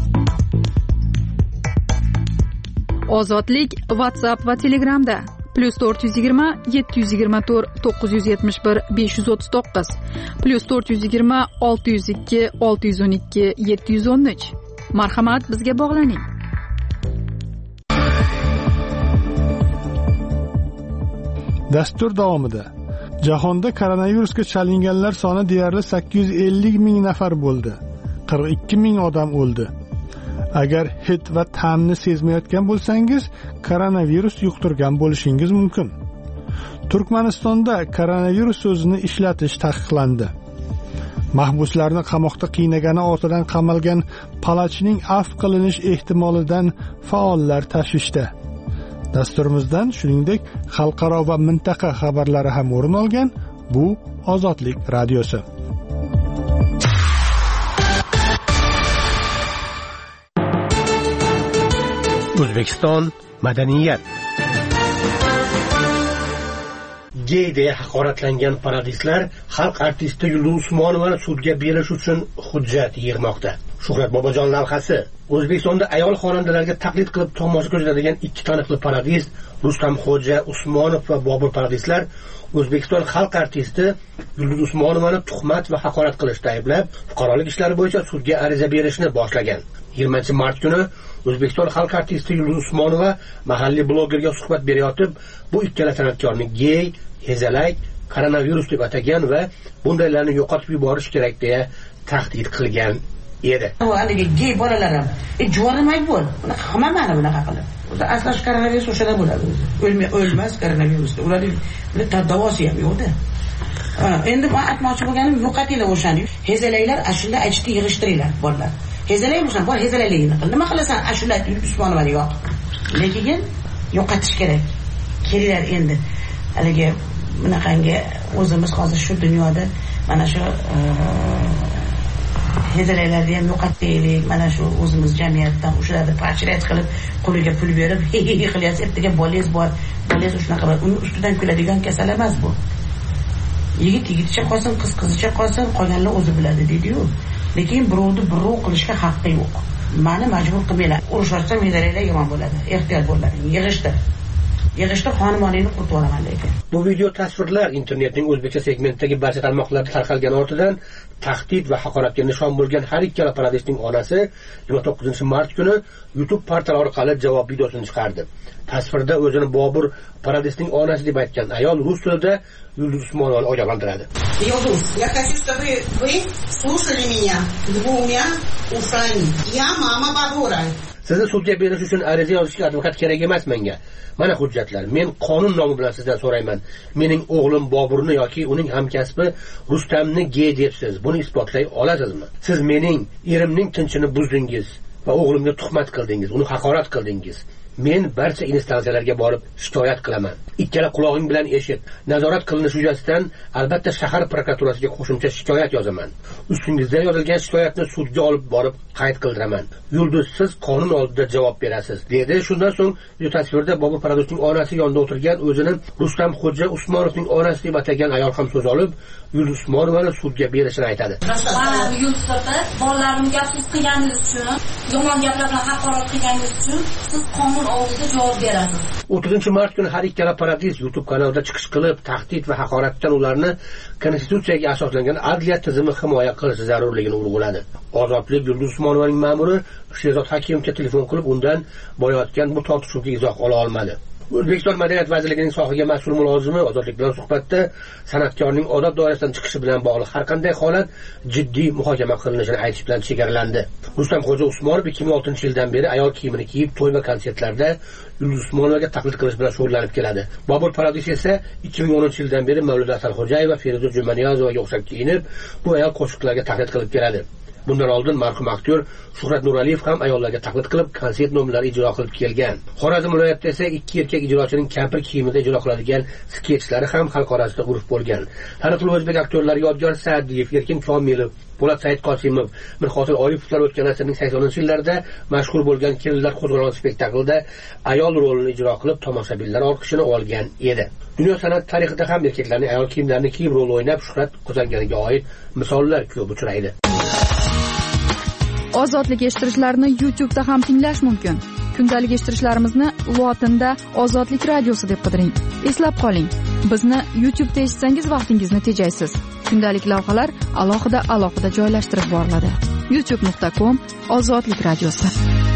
[SPEAKER 4] Ozodlik WhatsApp va Telegramda plus to'rt yuz yigirma yetti yuz yigirma to'rt to'qqiz yuz yetmish bir besh yuz o'ttiz to'qqiz plus to'rt yuz yigirma olti yuz ikki olti yuz o'n ikki yetti yuz o'n uch. Marhamat, bizga bog'laning.
[SPEAKER 1] Dastur davomida jahonda koronavirusga chalinganlar soni deyarli sakkiz yuz ellik ming nafar bo'ldi. qirq ikki ming odam o'ldi. Agar hid va ta'mni sezmayotgan bo'lsangiz, koronavirus yuqtirgan bo'lishingiz mumkin. Turkmanistonda koronavirus so'zini ishlatish taqiqlandi. Mahbuslarni qamoqda qiynagani ortidan qamalgan palachining afv qilinish ehtimolidan faollar tashvishda. Dasturimizdan shuningdek xalqaro va mintaqa xabarlari ham o'rin olgan. Bu Ozodlik radiosi.
[SPEAKER 8] O'zbekiston madaniyat. Gey deya haqoratlangan paradislar xalq artisti Yulduz Usmonovani sudga berish uchun hujjat yig'moqda. Shuhrat Bobojon lavhasi. O'zbekistonda ayol xonandalarga taqlid qilib tomosha ko'rsatadigan ikki taniqli paradist Rustamxo'ja Usmonov va Bobur paradistlar O'zbekiston xalq artisti Yulduz Usmonovani tuhmat va haqorat qilishda ayblab, fuqarolik ishlari bo'yicha sudga ariza berishni boshlagan. yigirmanchi mart kuni O'zbekiston xalq artisti Yulduz Usmonova mahalliy blogerga suhbat berayotib, bu ikkala san'atkorni gey, hezalak, koronavirus deb atagan va bundaylarni yo'qotib yuborish kerak deya tahdid qilgan edi.
[SPEAKER 7] Haligi gey bolalarim, e juvonimay bo'l. Buni hamma mana bunaqa qilib. O'zi aslash koronavirus o'shada bo'ladi o'zi. O'lmay o'lmas koronavirusda. Ularning bir davosi ham yo'qda. Endi men aytmoqchi bo'lganim yo'qotinglar o'shani. Hezalaklar ashula aytishni yig'ishtiringlar bolalar. Hezalaymisan, bor hezalayligini qil. Nima qilasan? Ashula Usmonovani yo'q. Lekin yo'qotish kerak. Kelinglar endi. Haligi bunaqangi o'zimiz hozir shu dunyoda mana shu hezalaylarni ham yo'qotaylik. Mana shu o'zimiz jamiyatdan o'shalarni parchalat qilib, qo'liga pul berib, qilyapsiz, ertaga bolangiz bor, bolangiz shunaqa qiladi. Uni ustidan kuladigan kasal emas bu. Yigit yigitcha qolsin, qiz qizcha qolsin, qolganlar o'zi biladi deydi-yu. Lekin birovni birov qilishga haqqi yo'q. Meni majbur qilmaylar. Urush ochsam medalaylar yomon bo'ladi. Ehtiyot bo'ling. Yig'ishtir. Yig'ishtir xonimoningni qurib yuboraman lekin.
[SPEAKER 8] Bu video tasvirlar internetning o'zbekcha segmentdagi barcha tarmoqlarda tarqalgan ortidan tahdid va haqoratga nishon bo'lgan har ikkala paradistning onasi yigirma to'qqizinchi mart kuni YouTube portali orqali javob videosini chiqardi. Tasvirda o'zini Bobur paradistning onasi deb aytgan ayol rus tilida Yulduz Usmonovani ogohlantiradi.
[SPEAKER 10] Yulduz, я хочу, чтобы вы слушали меня двумя ушами. Я мама Бобура.
[SPEAKER 8] Sizni sudga berish uchun ariza yozishga advokat kerak emas menga. Mana hujjatlar. Men qonun nomi bilan sizdan so'rayman. Mening o'g'lim Boburni yoki uning hamkasbi Rustamni gey debsiz. Buni isbotlay olasizmi? Siz mening erimning tinchini buzdingiz va o'g'limga tuhmat qildingiz, uni haqorat qildingiz. Men barcha instansiyalarga borib shikoyat qilaman. Ikkala quloqing bilan eshit. Nazorat qilinishi yuzasidan albatta shahar prokuraturasiga qo'shimcha shikoyat yozaman. Ustingizda yozilgan shikoyatni sudga olib borib qayd qildiraman. Yulduz, siz qonun oldida javob berasiz, dedi. Shundan so'ng bu tasvirda Bobur Paradosning onasi yonida o'tirgan, o'zini Rustam Xo'ja Usmonovning onasi deb atagan ayol ham so'z olib, Yulduz Usmonovani sudga berishini aytadi.
[SPEAKER 11] Mana Yulduz opa, bolalarimga siz qilganingiz uchun, yomon gaplar bilan haqorat qilganingiz uchun siz qonun oldida javob berasiz.
[SPEAKER 8] o'ttizinchi mart kuni har ikkala paradis YouTube kanalida chiqish qilib, tahdid va haqoratdan ularni konstitutsiyaga asoslangan adliya tizimi himoya qilishi zarurligini urg'uladi. Ozodlik Yulduz Usmonovaning ma'muri Sherzod Hakimovga telefon qilib, undan bo'layotgan bu tortishuvga izoh ola olmadi. O'zbekiston Madaniyat vazirligining sohaga mas'ul mulozimi Ozodlik bilan suhbatda san'atkorning odob doirasidan chiqishi bilan bog'liq har qanday holat jiddiy muhokama qilinishini aytish bilan chegaralandi. Rustam Xo'ja Usmonov ikki ming oltinchi yildan beri ayol kiyimini kiyib to'y va konsertlarda Yulduz Usmonovaga taqlid qilish bilan shug'ullanib keladi. Bobur Paradis esa ikki ming o'ninchi yildan beri Mavluda Asalxo'jayeva, Feruza Jumaniyozovaga o'xshab kiyinib, bu ayol qo'shiqlarga taqlid qilib keladi. Bundan oldin marhum aktyor Shuhrat Nuraliyev ham ayollarga taqlid qilib konsert nomlari ijro qilib kelgan. Xorazm viloyatida esa ikki erkak ijrochining kampir kiyimida ijro qiladigan sketchlari ham xalq orasida urf bo'lgan. Taniqli o'zbek aktyorlari Yodgor Sa'diyev, Erkin Komilov, Po'lat Said Qosimov, Mirhosil Olipovlar o'tgan asrning saksoninchi yillarida mashhur bo'lgan Kelinlar qo'zg'oloni spektaklida ayol rolini ijro qilib tomoshabinlar olqishini olgan edi. Dunyo san'at tarixida ham erkaklarning ayol kiyimlarini kiyib rol o'ynab shuhrat qozonganiga oid misollar ko'p uchraydi.
[SPEAKER 4] Ozodlik eshittirishlarni YouTube'da ham tinglash mumkin. Kundalik eshittirishlarimizni lotinda Ozodlik radiosi deb qidiring. Eslab qoling, bizni YouTube'da eshitsangiz vaqtingizni tejaysiz. Kundalik lavhalar alohida alohida joylashtirib boriladi. youtube nuqta com Ozodlik radiosi.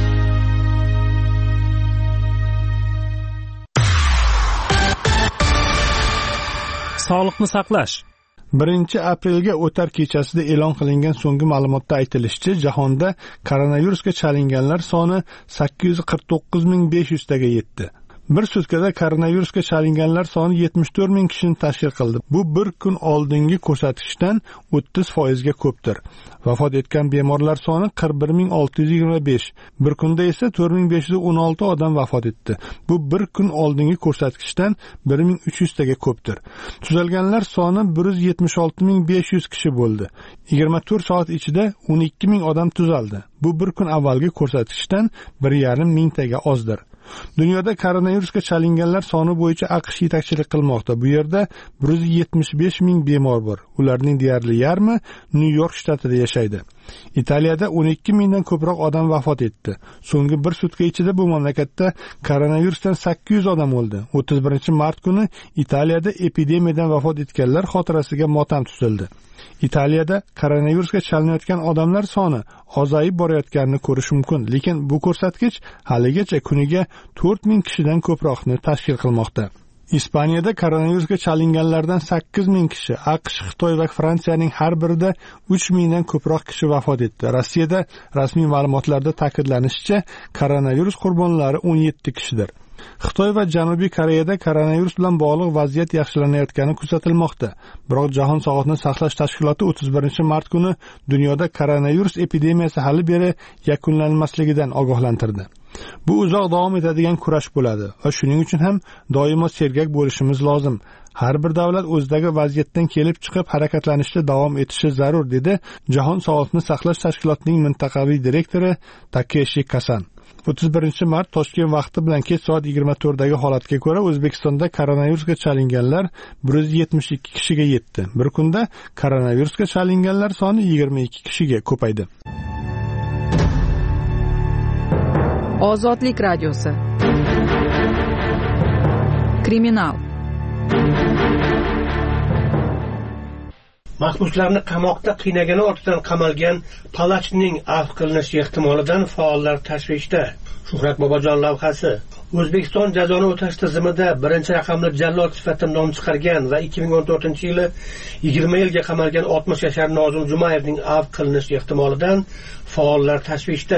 [SPEAKER 12] Sog'liqni saqlash.
[SPEAKER 1] birinchi aprelga o'tar kechasida e'lon qilingan so'nggi ma'lumotda aytilishicha, jahonda koronavirusga chalinganlar soni sakkiz yuz qirq to'qqiz ming besh yuz taga yetdi. Bir sutkada koronavirusga chalinganlar soni yetmish to'rt ming kishini tashkil qildi. Bu bir kun oldingi ko'rsatkichdan o'ttiz foizga ko'pdir. Vafot etgan bemorlar soni qirq bir ming olti yuz yigirma besh. Bir kunda esa to'rt ming besh yuz o'n olti odam vafot etdi. Bu bir kun oldingi ko'rsatkichdan bir ming uch yuz taga ko'pdir. Tuzalganlar soni bir yuz yetmish olti ming besh yuz kishi bo'ldi. yigirma to'rt soat ichida o'n ikki ming odam tuzaldi. Bu bir kun avvalgi ko'rsatkichdan bir yarim ming taga ozdir. Dunyoda koronavirusga chalinganlar soni bo'yicha AQSh yetakchilik qilmoqda. Bu yerda bir yuz yetmish besh ming bemor bor. Ularning deyarli yarmi Nyu-York shtatida yashaydi. Italiyada o'n ikki mingdan ko'proq odam vafot etdi. So'nggi bir sutka ichida bu mamlakatda koronavirusdan sakkiz yuz odam o'ldi. o'ttiz birinchi mart kuni Italiyada epidemiyadan vafot etganlar xotirasiga motam tutildi. Italiyada koronavirusga chalinayotgan odamlar soni ozayib borayotganini ko'rish mumkin, lekin bu ko'rsatkich haligacha kuniga to'rt ming kishidan ko'proqni tashkil qilmoqda. Ispaniyada koronavirusga chalinganlardan sakkiz ming kishi, AQSh, Xitoy va Fransiyaning har birida uch mingdan ko'proq kishi vafot etdi. Rossiyada rasmiy ma'lumotlarda ta'kidlanishicha, koronavirus qurbonlari o'n yetti kishidir. Xitoy va Janubiy Koreyada koronavirus bilan bog'liq vaziyat yaxshilanayotgani kuzatilmoqda. Biroq Jahon Sog'liqni saqlash tashkiloti o'ttiz birinchi mart kuni dunyoda koronavirus epidemiyasi hali beri yakunlanmasligidan ogohlantirdi. Bu uzoq davom etadigan kurash bo'ladi va shuning uchun ham doimo sergak bo'lishimiz lozim. Har bir davlat o'zidagi vaziyatdan kelib chiqib harakatlanishda davom etishi zarur, dedi Jahon Sog'liqni saqlash tashkilotining mintaqaviy direktori Takeshi Kasan. o'ttiz birinchi mart Toshkent vaqti bilan kech soat yigirma to'rtdagi holatga ko'ra O'zbekistonda koronavirusga chalinganlar bir yuz yetmish ikki kishiga yetdi. Bir kunda koronavirusga chalinganlar soni yigirma ikki kishiga ko'paydi.
[SPEAKER 4] Ozodlik radiosi. Kriminal.
[SPEAKER 8] Mahbuslarni qamoqda qiynagani ortidan qamalgan Palachning afv qilinishi ehtimolidan faollar tashvishda. Shuhrat Bobojon lavhasi. O'zbekiston jazoni o'tash tizimida birinchi raqamli jallod sifatida nom chiqargan va ikki ming o'n to'rtinchi yili yigirma yilga qamalgan oltmish yashar Nozim Jumayevning afv qilinishi ehtimolidan faollar tashvishda.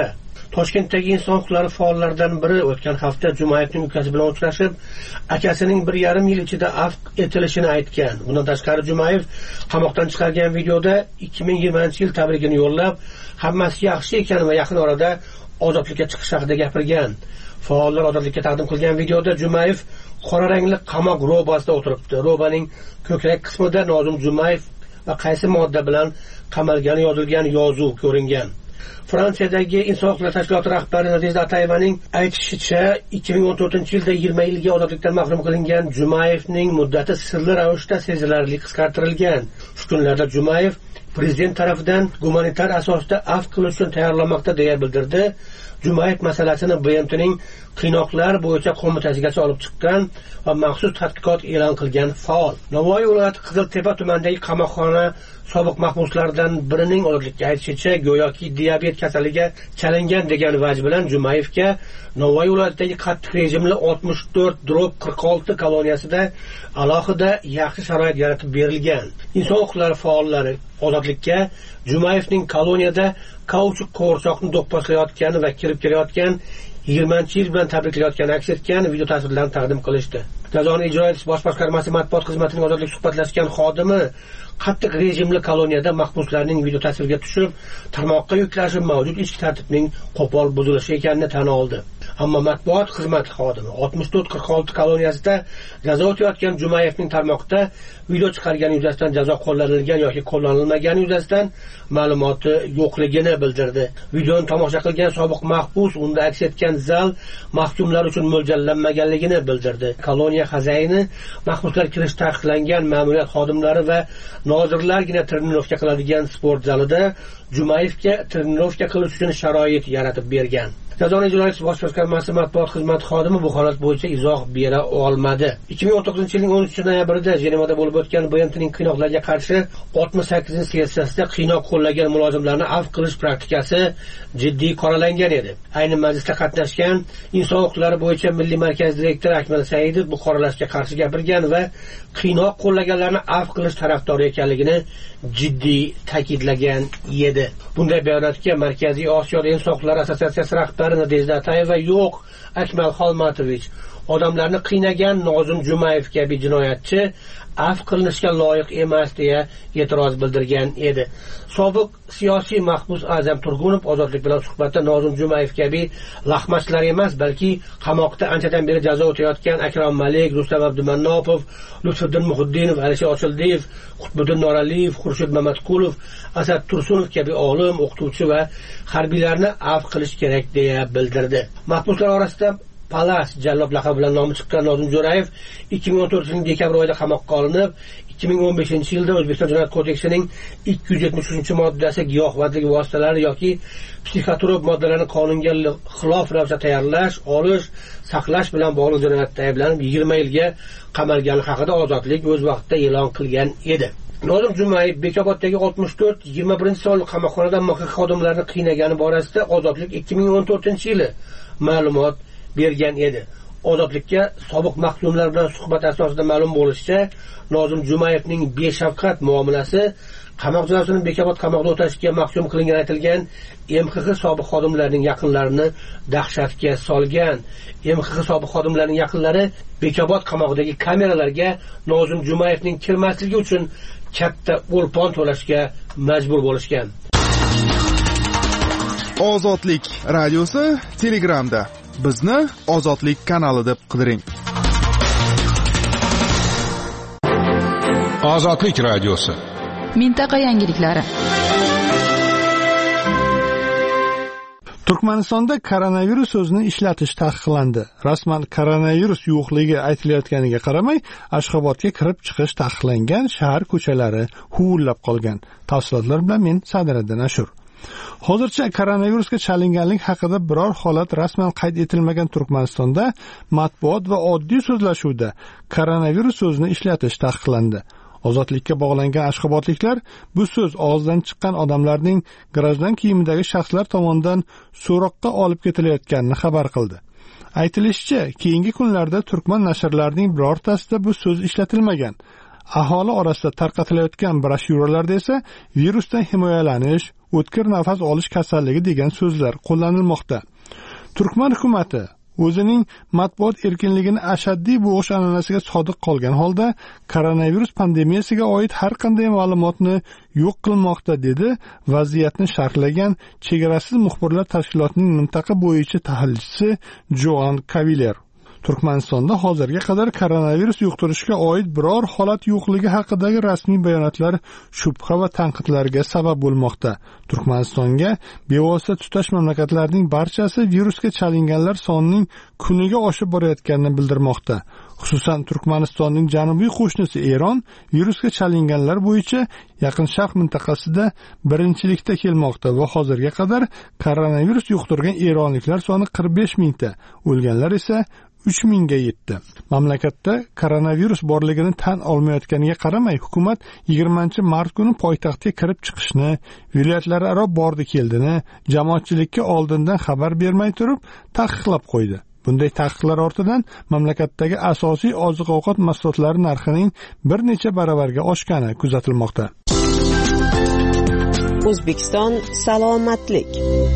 [SPEAKER 8] Toshkentdagi inson huquqlari faollaridan biri o'tgan hafta Jumayevning ukasi bilan uchrashib, akasining bir yarim yil ichida afv etilishini aytgan. Bundan tashqari Jumayev qamoqdan chiqargan videoda ikki ming yigirmanchi yil tabrigini yo'llab, hammasi yaxshi ekan va yaqin orada ozodlikka chiqish haqida gapirgan. Faollar ozodlikka taqdim qilgan videoda Jumayev qora rangli qamoq robasida o'tiribdi. Robaning ko'krak qismida Nozim Jumayev va qaysi modda bilan qamalgani yozilgan yozuv ko'ringan. Fransiyadagi inson huquqlari tashkiloti rahbari Nadiza Atayevaning aytishicha, ikki ming o'n to'rtinchi yilda yigirma yilga ozodlikdan mahrum qilingan Jumayevning muddati sirli ravishda sezilarli qisqartirilgan. Shu kunlarda Jumayev prezident tarafidan gumanitar asosda afv qilish uchun tayyorlanmoqda deya bildirdi. Jumayev masalasini B M T'ning qiynoqlar bo'yicha qo'mitasigacha olib chiqqan va maxsus tadqiqot e'lon qilgan faol. Navoiy viloyati Qiziltepa tumanidagi qamoqxona sobiq mahbuslardan birining ozodlikka aytishicha, go'yoki diabet kasaliga chalingan degan vaj bilan Jumayevga Navoiy viloyatidagi qattiq rejimli oltmish to'rt drop qirq olti koloniyasida alohida yaxshi sharoit yaratib berilgan. Inson huquqlari faollari ozodlikka Jumayevning koloniyada kauchuk qo'rchoqni do'pposlayotgani va kirib kelayotgan yigirmanchi yil bilan tabriklayotgani aks etgan video tasvirlarini taqdim qilishdi. Jazoni ijro etish bosh boshqarmasi matbuot xizmatining ozodlik suhbatlashgan xodimi qattiq rejimli koloniyada mahbuslarning video tasvirga tushib, tarmoqqa yuklashi mavjud ichki tartibning qo'pol buzilishi ekanini tan oldi. Ammo matbuot xizmati xodimi oltmish to'rt qirq olti koloniyasida jazo o'tayotgan Jumayevning tarmoqda video chiqargani yuzasidan jazo qo'llanilgan yoki qo'llanilmagani yuzasidan ma'lumoti yo'qligini bildirdi. Videoni tomosha qilgan sobiq mahbus unda aks etgan zal mahkumlar uchun mo'ljallanmaganligini bildirdi. Koloniya xazayini mahbuslar kirish taqiqlangan ma'muriyat xodimlari va nozirlargina trenirovka qiladigan sport zalida Jumayevga trenirovka qilish uchun sharoit yaratib bergan. Jazoni ijro etish bosh boshqarmasi matbuot xizmati xodimi bu holat bo'yicha izoh bera olmadi. ikki ming o'n to'qqizinchi yilning o'n uchinchi noyabrida Jenevada bo'lib o'tgan B M T'ning qiynoqlarga qarshi oltmish sakkizinchi sessiyasida qiynoq qo'llagan mulozimlarni afv qilish praktikasi jiddiy qoralangan edi. Ayni majlisda qatnashgan inson huquqlari bo'yicha Milliy markaz direktori Akmal Saidov bu qoralashga qarshi gapirgan va qiynoq qo'llaganlarni afv qilish tarafdori ekanligini jiddiy ta'kidlagan edi. Bunday bayonotga Markaziy Osiyo inson huquqlari assotsiatsiyasi rahbari Nadiza Atayeva yo'q, Akmal Xolmatovich odamlarni qiynagan Nozim Jumayev kabi jinoyatchi afv qilinishga loyiq emas deya e'tiroz bildirgan edi. Sobiq siyosiy mahbus Azam Turgunov ozodlik bilan suhbatda Nozim Jumayev kabi lahmachlar emas, balki qamoqda anchadan beri jazo o'tayotgan Akrom Malik, Rustam Abdumannopov, Lutfiddin Muhiddinov, Alisher Ochildiyev, Qutbiddin Noraliyev, Xurshid Mamatqulov, Asad Tursunov kabi olim, o'qituvchi va harbiylarni afv qilish kerak deya bildirdi. Mahbuslar orasida Palas Jallob laqabi bilan nomi chiqqan Nozim Jo'rayev ikki ming o'n to'rtinchi yil dekabr oyida qamoqqa olinib, ikki ming o'n beshinchi yilda O'zbekiston Jinoyat kodeksining ikki yuz yetmish uchinchi moddasi giyohvandlik vositalari yoki psixotrop moddalarni qonunga xilof ravishda tayyorlash, olish, saqlash bilan bog'liq jinoyatda ayblanib yigirma yilga qamalgani haqida ozodlik o'z vaqtida e'lon qilgan edi. Nozim Jumayev Bekoboddagi oltmish to'rt yigirma birinchi sonli qamoqxonada M X xodimlarini qiynagani borasida ozodlik ikki ming o'n to'rtinchi yili ma'lumot bergan edi. Ozodlikka sobiq mahkumlar bilan suhbat asosida ma'lum bo'lishicha, Nozim Jumayevning beshafqat muomalasi qamoq jazosini Bekobod qamoqda o'tashga mahkum qilingani aytilgan M X sobiq xodimlarining yaqinlarini dahshatga solgan. M X sobiq xodimlarining yaqinlari Bekobod qamoqdagi kameralarga Nozim Jumayevning kirmasligi uchun katta o'lpon to'lashga majbur bo'lishgan.
[SPEAKER 13] Ozodlik radiosi Telegramda. Bizni Ozodlik kanali deb qidiring.
[SPEAKER 14] Ozodlik radiosi.
[SPEAKER 4] Mintaqa yangiliklari.
[SPEAKER 1] Turkmanistonda koronavirus so'zini ishlatish taqiqlandi. Rasman koronavirus yo'qligi aytilayotganiga qaramay, Ashxobodga kirib chiqish taqiqlangan shahar ko'chalari huvillab qolgan. Tafsilotlar bilan men Sadiriddin Ashur. Hozircha koronavirusga chalinganlik haqida biror holat rasman qayd etilmagan Turkmanistonda matbuot va oddiy so'zlashuvda koronavirus so'zini ishlatish taqiqlandi. Ozodlikka bog'langan ashxobodliklar bu so'z og'zidan chiqqan odamlarning grajdan kiyimidagi shaxslar tomonidan so'roqqa olib ketilayotganini xabar qildi. Aytilishicha, keyingi kunlarda turkman nashrlarining birortasida bu so'z ishlatilmagan. Aholi orasida tarqatilayotgan broshyuralarda esa virusdan himoyalanish, o'tkir nafas olish kasalligi degan so'zlar qo'llanilmoqda. Turkman hukumatı o'zining matbuot erkinligini ashaddiy bo'g'ish an'anasiga sodiq qolgan holda koronavirus pandemiyasiga oid har qanday ma'lumotni yo'q qilmoqda, dedi vaziyatni sharhlagan Chegarasiz muxbirlar tashkilotining mintaqa bo'yicha tahlilchisi Joan Kaviler. Turkmanistonda hozirga qadar koronavirus yuqtirishga oid biror holat yo'qligi haqidagi rasmiy bayonotlar shubha va tanqidlarga sabab bo'lmoqda. Turkmanistonga bevosita tutash mamlakatlarning barchasi virusga chalinganlar sonining kuniga oshib borayotganini bildirmoqda. Xususan Turkmanistonning janubiy qo'shnisi Eron virusga chalinganlar bo'yicha Yaqin Sharq mintaqasida birinchilikda kelmoqda va hozirga qadar koronavirus yuqtirgan eronliklar soni qirq besh mingta, o'lganlar esa uch mingga yetdi. Mamlakatda koronavirus borligini tan olmayotganiga qaramay, hukumat yigirmanchi mart kuni poytaxtga kirib chiqishni, viloyatlararo bordi-keldini jamoatchilikka oldindan xabar bermay turib taqiqlab qo'ydi. Bunday taqiqlar ortidan mamlakatdagi asosiy oziq-ovqat mahsulotlari narxining bir necha baravarga oshgani kuzatilmoqda.
[SPEAKER 14] O'zbekiston salomatlik.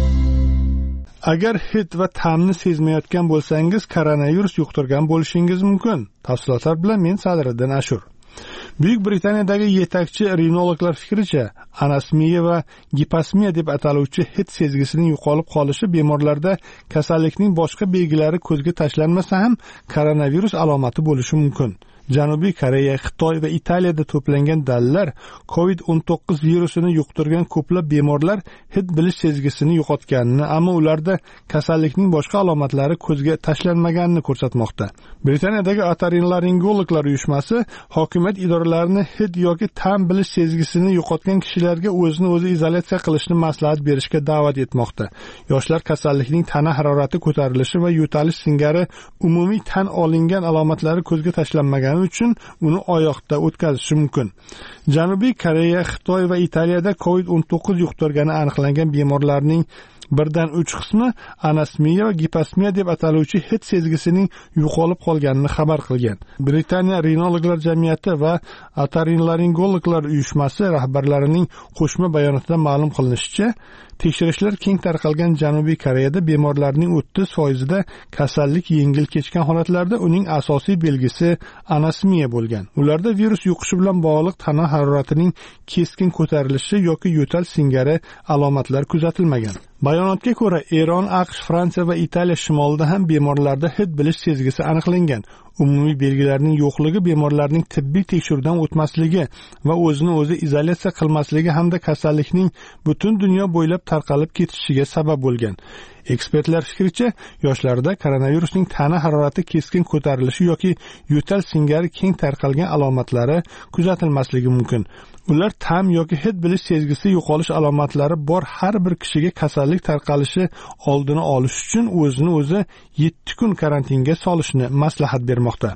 [SPEAKER 1] Agar hid va ta'mni sezmayotgan bo'lsangiz, koronavirus yuqtirgan bo'lishingiz mumkin. Tafsilotlar bilan men Sadriddin Ashur. Buyuk Britaniyadagi yetakchi rinologlar fikricha, anasmiya va giposmiya deb ataluvchi hid sezgisining yo'qolib qolishi bemorlarda kasallikning boshqa belgilari ko'zga tashlanmasa ham koronavirus alomati bo'lishi mumkin. Janubiy Koreya, Xitoy va Italiyada to'plangan dalillar covid o'n to'qqiz virusini yuqtirgan ko'plab bemorlar hid bilish sezgisini yo'qotganini, ammo ularda kasallikning boshqa alomatlari ko'zga tashlanmaganini ko'rsatmoqda. Britaniyadagi otorinolaringologlar uyushmasi hokimiyat idoralarini hid yoki ta'm bilish sezgisini yo'qotgan kishilarga o'zini o'zi izolyatsiya qilishni maslahat berishga da'vat etmoqda. Yoshlar kasallikning tana harorati ko'tarilishi va yo'talish singari umumiy tan olingan alomatlari ko'zga tashlanmagan uchun uni oyoqda o'tkazishi mumkin. Janubiy Koreya, Xitoy va Italiyada covid o'n to'qqiz yuqtirgani aniqlangan bemorlarning birdan uch qismi anasmiya va giposmiya deb ataluvchi hid sezgisining yo'qolib qolganini xabar qilgan. Britaniya rinologlar jamiyati va otorinolaringologlar uyushmasi rahbarlarining qo'shma bayonotida ma'lum qilinishicha, tekshirishlar keng tarqalgan Janubiy Koreyada bemorlarning o'ttiz foizida kasallik yengil kechgan holatlarda uning asosiy belgisi anasmiya bo'lgan. Ularda virus yuqishi bilan bog'liq tana haroratining keskin ko'tarilishi yoki yo'tal singari alomatlar kuzatilmagan. Bayonotga ko'ra, Eron, AQSh, Fransiya va Italiya shimolida ham bemorlarda hid bilish sezgisi aniqlangan. Umumiy belgilarning yo'qligi bemorlarning tibbiy tekshiruvdan o'tmasligi va o'zini o'zi izolyatsiya qilmasligi hamda kasallikning butun dunyo bo'ylab tarqalib ketishiga sabab bo'lgan. Ekspertlar fikricha, yoshlarda koronavirusning tana harorati keskin ko'tarilishi yoki yo'tal singari keng tarqalgan alomatlari kuzatilmasligi mumkin. Ular ta'm yoki hid bilish sezgisi yo'qolish alomatlari bor har bir kishiga kasallik tarqalishi oldini olish uchun o'zini o'zi yetti kun karantinga solishni maslahat bermoqda.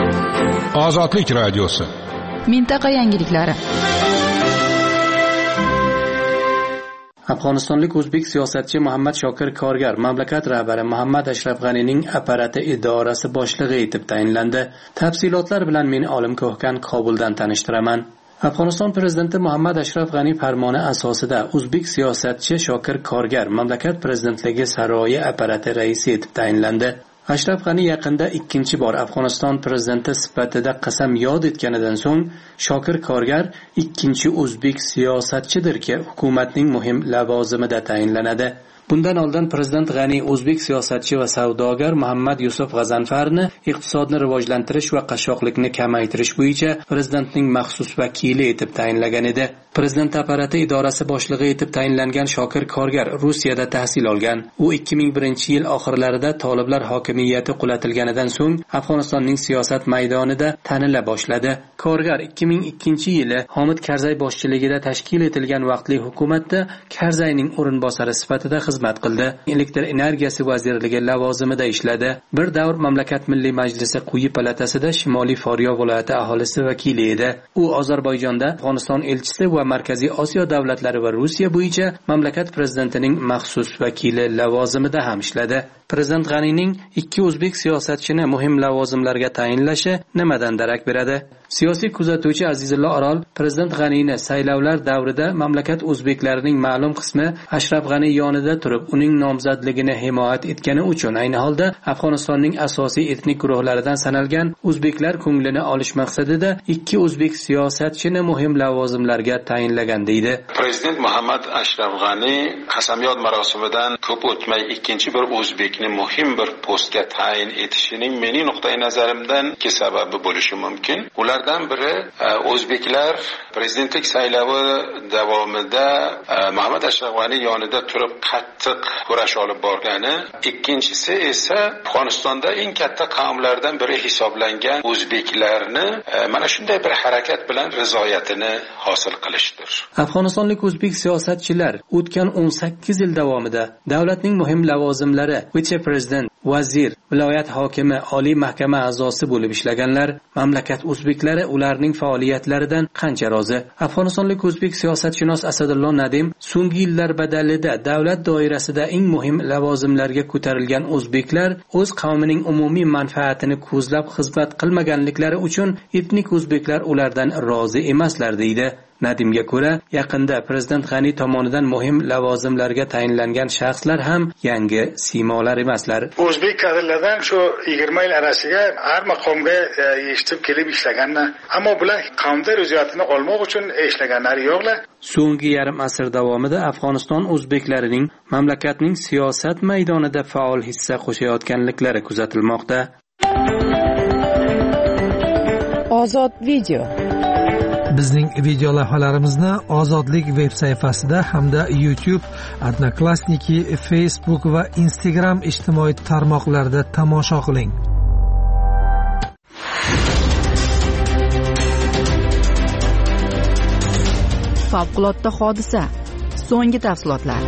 [SPEAKER 15] Ozodlik radiosi.
[SPEAKER 4] Mintaqa yangiliklari.
[SPEAKER 9] Afg'onistonlik o'zbek siyosatchi Muhammad Shokir Korgar mamlakat rahbari Muhammad Ashraf G'anining apparati idorasi boshlig'i etib tayinlandi. Tafsilotlar bilan men Olim Ko'hkan Kobuldan tanishtiraman. Afg'oniston prezidenti Muhammad Ashraf G'ani farmoni asosida o'zbek siyosatchi Shokir Korgar mamlakat prezidentligi saroyi apparati raisi etib tayinlandi. Ashraf G'ani yaqinda ikkinchi bor Afg'oniston prezidenti sifatida qasam yod etganidan so'ng Shokir Korgar ikkinchi o'zbek siyosatchidirki, hukumatning muhim lavozimida tayinlanadi. Bundan oldin prezident G'ani o'zbek siyosatchi va savdogar Muhammad Yusuf G'azanfarni iqtisodni rivojlantirish va qashshoqlikni kamaytirish bo'yicha prezidentning maxsus vakili etib tayinlagan edi. Prezident apparati idorasi boshlig'i etib tayinlangan Shokir Korgar Rusiyada tahsil olgan. U ikki ming birinchi yil oxirlarida toliblar hokimiyati qulatilganidan so'ng Afg'onistonning siyosat maydonida tanila boshladi. Korgar ikki ming ikkinchi yili Homid Karzay boshchiligida tashkil etilgan vaqtli hukumatda Karzayning o'rinbosari sifatida xizmat qildi. Elektr energiyasi vazirligi lavozimida ishladi. Bir davr mamlakat Milliy Majlisi quyi palatasida Shimoliy Foryo viloyati aholisi vakili edi. U Ozarbayjonda Afg'oniston elchisi va Markaziy Osiyo davlatlari va Rossiya bo'yicha mamlakat prezidentining maxsus vakili lavozimida ham ishladi. Prezident G'anining ikki o'zbek siyosatchini muhim lavozimlarga tayinlashi nimadan darak beradi?
[SPEAKER 16] Siyosiy kuzatuvchi Azizullo Orol prezident G'aniyni saylovlar davrida mamlakat o'zbeklarining ma'lum qismi Ashraf G'ani yonida turib, uning nomzodligini himoya etgani uchun ayni holda Afg'onistonning asosiy etnik guruhlaridan sanalgan o'zbeklar ko'nglini olish maqsadida ikki o'zbek siyosatchini muhim lavozimlarga tayinlagan deydi.
[SPEAKER 15] Prezident Muhammad Ashraf G'ani qasamyod marosimidan ko'p o'tmay ikkinchi bir o'zbekni muhim bir postga tayin etishining mening nuqtai nazarimdan ikki sababi bo'lishi mumkin. Ulardan biri o'zbeklar prezidentlik saylovi davomida Muhammad Ashraf G'ani yonida turib qattiq kurash olib borgani, ikkinchisi esa Afg'onistonda eng katta qavmlardan biri hisoblangan o'zbeklarni mana shunday bir harakat bilan rizoyatini hosil qilishdir.
[SPEAKER 16] Afg'onistonlik o'zbek siyosatchilar o'tgan o'n sakkiz yil davomida davlatning muhim lavozimlari, vitse-prezident, vazir, viloyat hokimi, oliy mahkama a'zosi bo'lib ishlaganlar. Mamlakat o'zbeklari ularning faoliyatlaridan qancha rozi? Afg'onistonlik o'zbek siyosatshunos Asadullo Nadim so'nggi yillar badalida davlat doirasida eng muhim lavozimlarga ko'tarilgan o'zbeklar o'z qavmining umumiy manfaatini ko'zlab xizmat qilmaganliklari uchun etnik o'zbeklar ulardan rozi emaslar deydi. Nadimga ko'ra, yaqinda prezident G'ani tomonidan muhim lavozimlarga tayinlangan shaxslar ham yangi siymolar emaslar.
[SPEAKER 17] O'zbek kadrlardan shu yigirma yil orasiga har maqomga eshitib kelib ishlaganlar, ammo bular qavmda ro'ziyatini olmoq uchun ishlaganlari yo'qlar.
[SPEAKER 16] So'nggi yarim asr davomida Afg'oniston o'zbeklarining mamlakatning siyosat maydonida faol hissa qo'shayotganliklari kuzatilmoqda.
[SPEAKER 14] Ozod video.
[SPEAKER 18] Bizning video lavhalarimizni Ozodlik veb sayfasida hamda YouTube, Odnoklassniki, Facebook va Instagram ijtimoiy tarmoqlarida tomosha qiling.
[SPEAKER 4] Favqulodda hodisa. So'nggi tafsilotlar.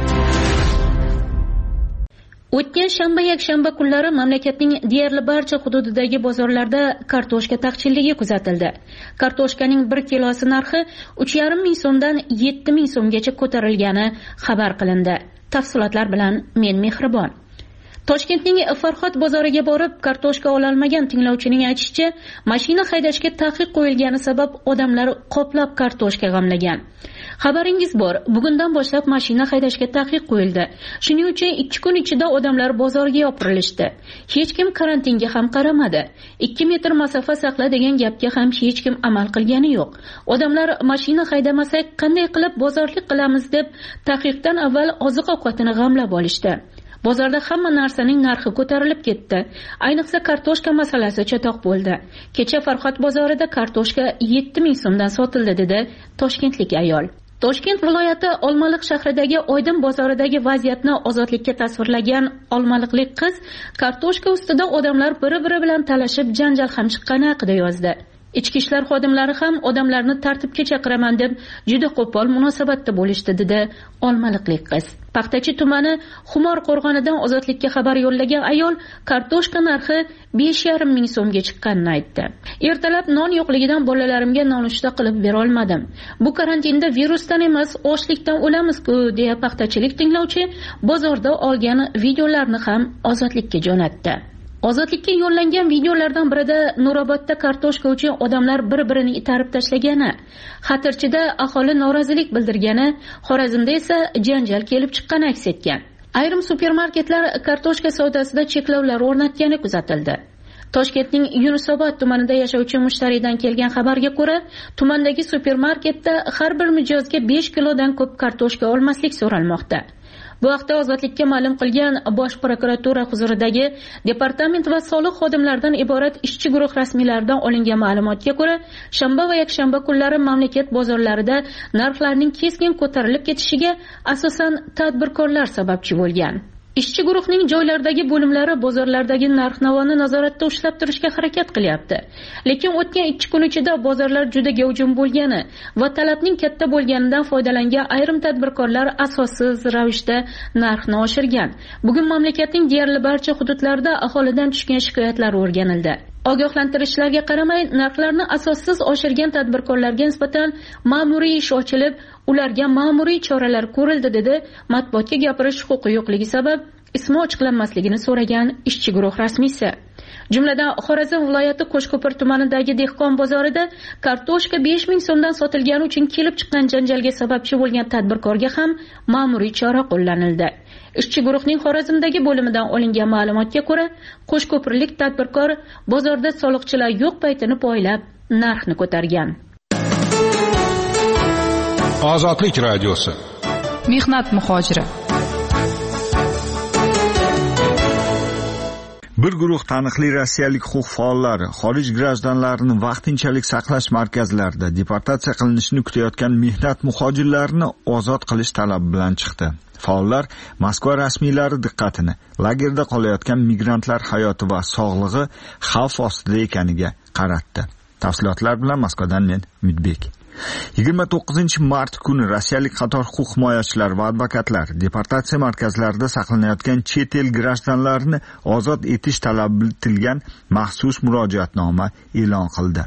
[SPEAKER 6] O'tgan shanba yakshanba kunlari mamlakatning deyarli barcha hududidagi bozorlarda kartoshka taqchilligi kuzatildi. Kartoshkaning bir kilosi narxi uch yarim ming so'mdan yetti ming so'mgacha ko'tarilgani xabar qilindi. Tafsilotlar bilan men Mehribon. Toshkentning Farhod bozoriga borib kartoshka ololmagan tinglovchining aytishicha, mashina haydashga taqiq qo'yilgani sabab odamlar qoplab kartoshka g'amlagan. Xabaringiz bor, bugundan boshlab mashina haydashga taqiq qo'yildi. Shuning uchun ikki kun ichida odamlar bozorga yopirilishdi. Hech kim karantinga ham qaramadi. ikki metr masofa saqla degan gapga ham hech kim amal qilgani yo'q. Odamlar mashina haydamasak qanday qilib bozorlik qilamiz deb taqiqdan avval oziq-ovqatini g'amlab olishdi. Bozorda hamma narsaning narxi ko'tarilib ketdi. Ayniqsa kartoshka masalasi chatoq bo'ldi. Kecha Farhod bozorida kartoshka yetti ming so'mdan sotildi dedi toshkentlik ayol. Toshkent viloyati Olmaliq shahridagi Oydin bozoridagi vaziyatni ozodlikka tasvirlagan olmaliqlik qiz kartoshka ustida odamlar bir-biri bilan talashib janjal ham chiqqani haqida yozdi. Ichki ishlar xodimlari ham odamlarni tartibga chaqiraman deb juda qo'pol munosabatda bo'lishdi dedi olmaliqlik qiz. Paxtachi tumani Xumor qo'rg'onidan ozodlikka xabar yo'llagan ayol kartoshka narxi besh yarim ming so'mga chiqqanini aytdi. Ertalab non yo'qligidan bolalarimga nonushta qilib bera olmadim. Bu karantinda virusdan emas, ochlikdan o'lamiz-ku deya paxtachilik tinglovchi bozorda olgan videolarni ham ozodlikka jo'natdi. Ozodlikka yo'llangan videolardan birida Nurobodda kartoshka uchun odamlar bir-birini itarib tashlagani, Xatirchida aholi norozilik bildirgani, Xorazmda esa janjal kelib chiqqani aks etgan. Ayrim supermarketlar kartoshka savdosida cheklovlar o'rnatgani kuzatildi. Toshkentning Yunusobod tumanida yashovchi mushtariydan kelgan xabarga ko'ra, tumandagi supermarketda har bir mijozga besh kilodan ko'p kartoshka olmaslik so'ralmoqda. Bu haqda Ozodlikka ma'lum qilgan Bosh prokuratura huzuridagi departament va soliq xodimlaridan iborat ishchi guruh rasmiylaridan olingan ma'lumotga ko'ra, shanba va yakshanba kunlari mamlakat bozorlarida narxlarning keskin ko'tarilib ketishiga asosan tadbirkorlar sababchi bo'lgan. Ishchi guruhning joylardagi bo'limlari bozorlardagi narx-navoni nazoratda ushlab turishga harakat qilyapti. Lekin o'tgan ikki kun ichida bozorlar juda gavjum bo'lgani va talabning katta bo'lganidan foydalangan ayrim tadbirkorlar asossiz ravishda narxni oshirgan. Bugun mamlakatning deyarli barcha hududlarida aholidan tushgan shikoyatlar o'rganildi. Ogohlantirishlarga qaramay, narxlarni asossiz oshirgan tadbirkorlarga nisbatan ma'muriy ish ochilib, ularga ma'muriy choralar ko'rildi dedi matbuotga gapirish huquqi yo'qligi sabab ismi ochiqlanmasligini so'ragan ishchi guruh rasmiysi. Jumladan Xorazm viloyati Qo'shko'pir tumanidagi dehqon bozorida kartoshka besh ming so'mdan sotilgani uchun kelib chiqqan janjalga sababchi bo'lgan tadbirkorga ham ma'muriy chora qo'llanildi. Ishchi guruhning Xorazmdagi bo'limidan olingan ma'lumotga ko'ra, Qo'shko'pirlik tadbirkor bozorda soliqchilar yo'q paytini poylab narxni ko'targan.
[SPEAKER 15] Ozodlik radiosi.
[SPEAKER 4] Mehnat muhojiri.
[SPEAKER 19] Bir guruh taniqli rossiyalik huquq faollari xorij grajdanlarini vaqtinchalik saqlash markazlarida deportatsiya qilinishini kutayotgan mehnat muhojirlarini ozod qilish talabi bilan chiqdi. Faollar Moskva rasmiylari diqqatini lagerda qolayotgan migrantlar hayoti va sog'lig'i xavf ostida ekaniga qaratdi. Tafsilotlar bilan Moskvadan men Umidbek. yigirma to'qqizinchi mart kuni rossiyalik qator huquq himoyachilari va advokatlar deportatsiya markazlarida saqlanayotgan chet el grajdanlarini ozod etish talabi bildirilgan maxsus murojaatnoma e'lon qildi.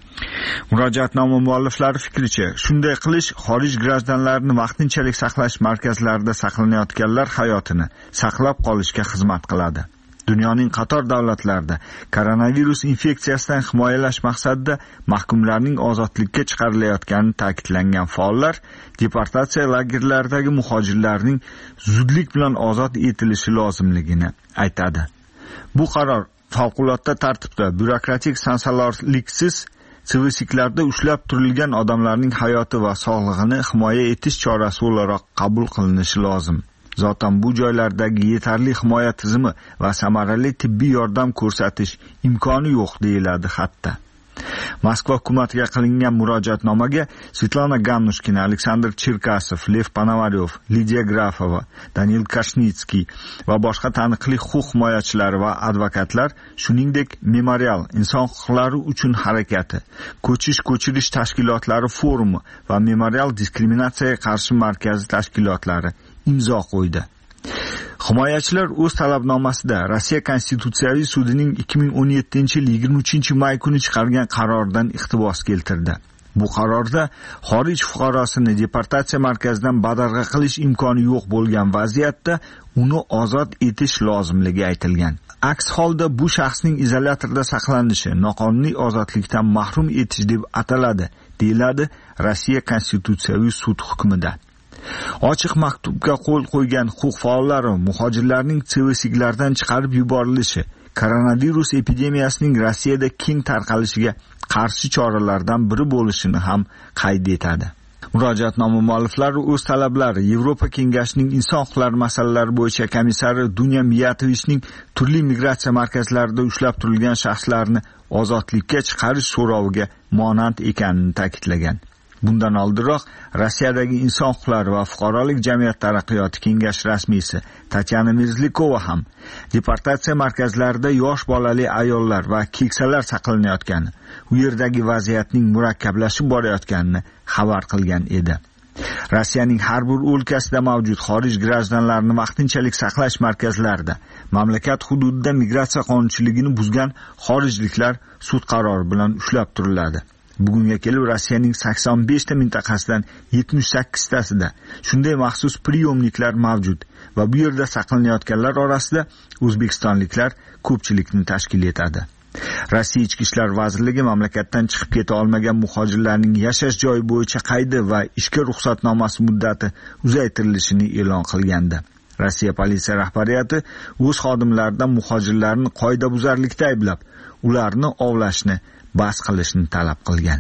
[SPEAKER 19] Murojaatnoma mualliflari fikricha, shunday qilish xorij grajdanlarini vaqtinchalik saqlash markazlarida saqlanayotganlar hayotini saqlab qolishga xizmat qiladi. Dunyoning qator davlatlarida koronavirus infeksiyasidan himoyalash maqsadida mahkumlarning ozodlikka chiqarilayotgani ta'kidlangan faollar deportatsiya lagerlaridagi muhojirlarning zudlik bilan ozod etilishi lozimligini aytadi. Bu qaror favqulodda tartibda byurokratik sansalorliksiz sivisiklarda ushlab turilgan odamlarning hayoti va sog'lig'ini himoya etish chorasi o'laroq qabul qilinishi lozim. Zotan bu joylardagi yetarli himoya tizimi va samarali tibbiy yordam ko'rsatish imkoni yo'q deyiladi xatda. Moskva hukumatiga qilingan murojaatnomaga Svetlana Gannushkina, Aleksandr Cherkasov, Lev Panomaryov, Lidiya Grafova, Daniil Kashnitskiy va boshqa taniqli huquq himoyachilari va advokatlar, shuningdek Memorial inson huquqlari uchun harakati, ko'chish-ko'chirish tashkilotlari forumi va Memorial diskriminatsiyaga qarshi markazi tashkilotlari imzo qo'ydi. Himoyachilar o'z talabnomasida Rossiya Konstitutsiyaviy sudining ikki ming o'n yettinchi yil yigirma uchinchi may kuni chiqargan qaroridan iqtibos keltirdi. Bu qarorda xorij fuqarosini deportatsiya markazidan badarg'a qilish imkoni yo'q bo'lgan vaziyatda uni ozod etish lozimligi aytilgan. Aks holda bu shaxsning izolyatorda saqlanishi noqonuniy ozodlikdan mahrum etish deb ataladi, deyiladi Rossiya Konstitutsiyaviy sud hukmida. Ochiq maktubga qo'l qo'ygan huquq faollari muhojirlarning sevisiklardan chiqarib yuborilishi koronavirus epidemiyasining Rossiyada keng tarqalishiga qarshi choralardan biri bo'lishini ham qayd etadi. Murojaatnoma mualliflari o'z talablari Yevropa Kengashining inson huquqlari masalalari bo'yicha komissari Dunya Miyatovichning turli migratsiya markazlarida ushlab turilgan shaxslarni ozodlikka chiqarish so'roviga monand ekanini ta'kidlagan. Bundan oldinroq Rossiyadagi inson huquqlari va fuqarolik jamiyat taraqqiyoti kengashi rasmiysi Tatyana Mirzlikova ham deportatsiya markazlarida yosh bolali ayollar va keksalar saqlanayotgani, u yerdagi vaziyatning murakkablashib borayotganini xabar qilgan edi. Rossiyaning har bir o'lkasida mavjud xorij grajdanlarini vaqtinchalik saqlash markazlarida mamlakat hududida migratsiya qonunchiligini buzgan xorijliklar sud qarori bilan ushlab turiladi. Bugunga kelib Rossiyaning sakson besh ta mintaqasidan yetmish sakkiz tasida shunday maxsus priyomniklar mavjud va bu yerda saqlanayotganlar orasida o'zbekistonliklar ko'pchilikni tashkil etadi. Rossiya Ichki ishlar vazirligi mamlakatdan chiqib keta olmagan muhojirlarning yashash joyi bo'yicha qaydi va ishga ruxsatnomasi muddati uzaytirilishini e'lon qilgandi. Rossiya politsiya rahbariyati o'z xodimlaridan muhojirlarni qoidabuzarlikda ayblab, ularni ovlashni bas qilishni talab qilgan.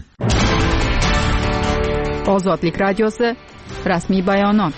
[SPEAKER 4] Ozodlik radiosi rasmiy bayonot.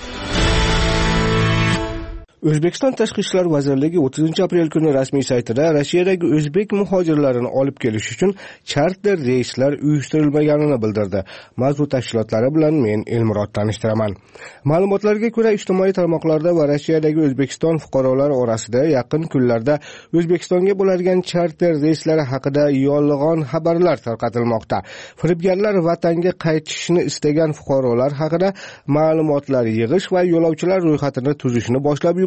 [SPEAKER 20] O'zbekiston Tashqi ishlar vazirligi o'ttizinchi aprel kuni rasmiy saytida Rossiyadagi o'zbek muhojirlarini olib kelish uchun charter reyslar uyushtirilmaganini bildirdi. Mavzu tafsilotlari bilan men Elmurod tanishtiraman. Ma'lumotlarga ko'ra, ijtimoiy tarmoqlarda va Rossiyadagi O'zbekiston fuqarolari orasida yaqin kunlarda O'zbekistonga bo'ladigan charter reyslari haqida yolg'on xabarlar tarqatilmoqda. Firibgarlar vatanga qaytishni istagan fuqarolar haqida ma'lumotlar yig'ish va yo'lovchilar ro'yxatini tuzishni boshlab yuborgan.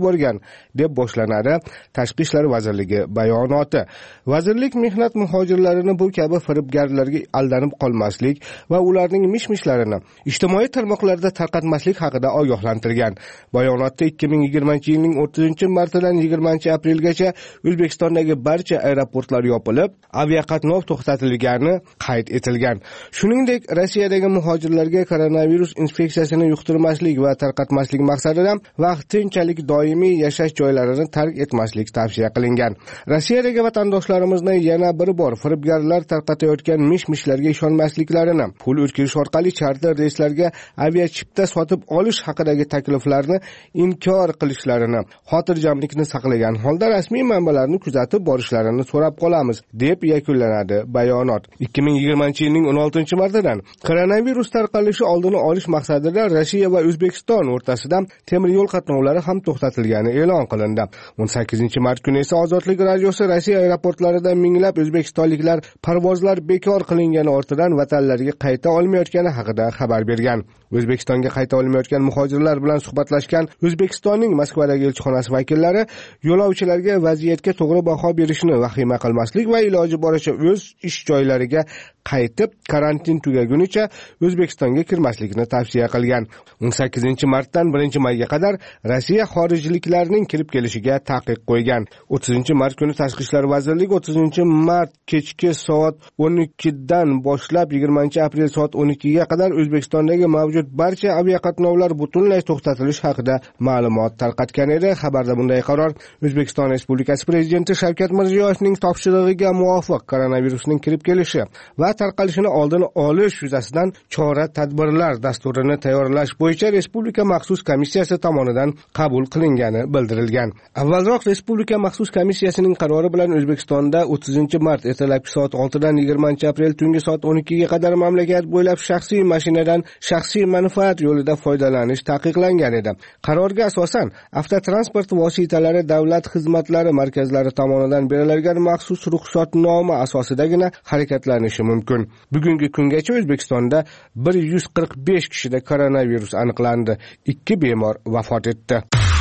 [SPEAKER 20] yuborgan deb boshlanadi Tashqi ishlar vazirligi bayonoti. Vazirlik mehnat muhojirlarini bu kabi firibgarlarga aldanib qolmaslik va ularning mish-mishlarini ijtimoiy tarmoqlarda tarqatmaslik haqida ogohlantirgan. Bayonotda ikki ming yigirmanchi yilning o'ttizinchi martidan yigirmanchi aprelgacha O'zbekistondagi barcha aeroportlar yopilib, aviaqatnov to'xtatilgani qayd etilgan. Shuningdek, Rossiyadagi muhojirlarga koronavirus infeksiyasini yuqtirmaslik va tarqatmaslik maqsadida vaqtinchalik doimiy yashash joylarini tark etmaslik tavsiya qilingan. Rossiyadagi vatandoshlarimizni yana bir bor firibgarlar tarqatayotgan mish-mishlarga ishonmasliklarini, pul o'tkazish orqali charter reyslarga aviachipta sotib olish haqidagi takliflarni inkor qilishlarini, xotirjamlikni saqlagan holda rasmiy manbalarni kuzatib borishlarini so'rab qolamiz, deb yakunlanadi bayonot. ikki ming yigirmanchi yilning o'n oltinchi martidan koronavirus tarqalishi oldini olish maqsadida Rossiya va O'zbekiston o'rtasida temir yo'l qatnovlari ham to'xtatilgani e'lon qilindi. o'n sakkizinchi mart kuni esa Ozodlik radiosi Rossiya aeroportlarida minglab o'zbekistonliklar parvozlar bekor qilingani ortidan vatanlariga qayta olmayotgani haqida xabar bergan. O'zbekistonga qayta olmayotgan muhojirlar bilan suhbatlashgan O'zbekistonning Moskvadagi elchixonasi vakillari yo'lovchilarga vaziyatga to'g'ri baho berishni vahima qilmaslik va iloji boricha o'z ish joylariga qaytib karantin tugagunicha O'zbekistonga kirmaslikni tavsiya qilgan. o'n sakkizinchi martdan birinchi mayga qadar Rossiya xorijliklarning kirib kelishiga taqiq qo'ygan. o'ttizinchi mart kuni Tashqi ishlar vazirligi o'ttizinchi mart kechki soat o'n ikkidan boshlab yigirmanchi aprel soat o'n ikkiga qadar O'zbekistondagi mavjud barcha aviaqatnovlar butunlay to'xtatilishi haqida ma'lumot tarqatgan edi. Xabarda bunday qaror O'zbekiston Respublikasi Prezidenti Shavkat Mirziyoyevning topshirig'iga muvofiq koronavirusning kirib kelishi va tarqalishini oldini olish yuzasidan chora-tadbirlar dasturini tayyorlash bo'yicha Respublika maxsus komissiyasi tomonidan qabul qilingani bildirilgan. Avvalroq Respublika maxsus komissiyasining qarori bilan O'zbekistonda o'ttizinchi mart ertalabki soat oltidan yigirmanchi aprel tungi soat o'n ikkiga qadar mamlakat bo'ylab shaxsiy mashinadan shaxsiy manfaat yo'lida foydalanish taqiqlangan edi. Qarorga asosan avtotransport vositalari davlat xizmatlari markazlari tomonidan berilgan maxsus ruxsatnoma asosidagina harakatlanishi mumkin. Bugungi kungacha O'zbekistonda bir yuz qirq besh kishida koronavirus aniqlandi. ikki bemor vafot etdi.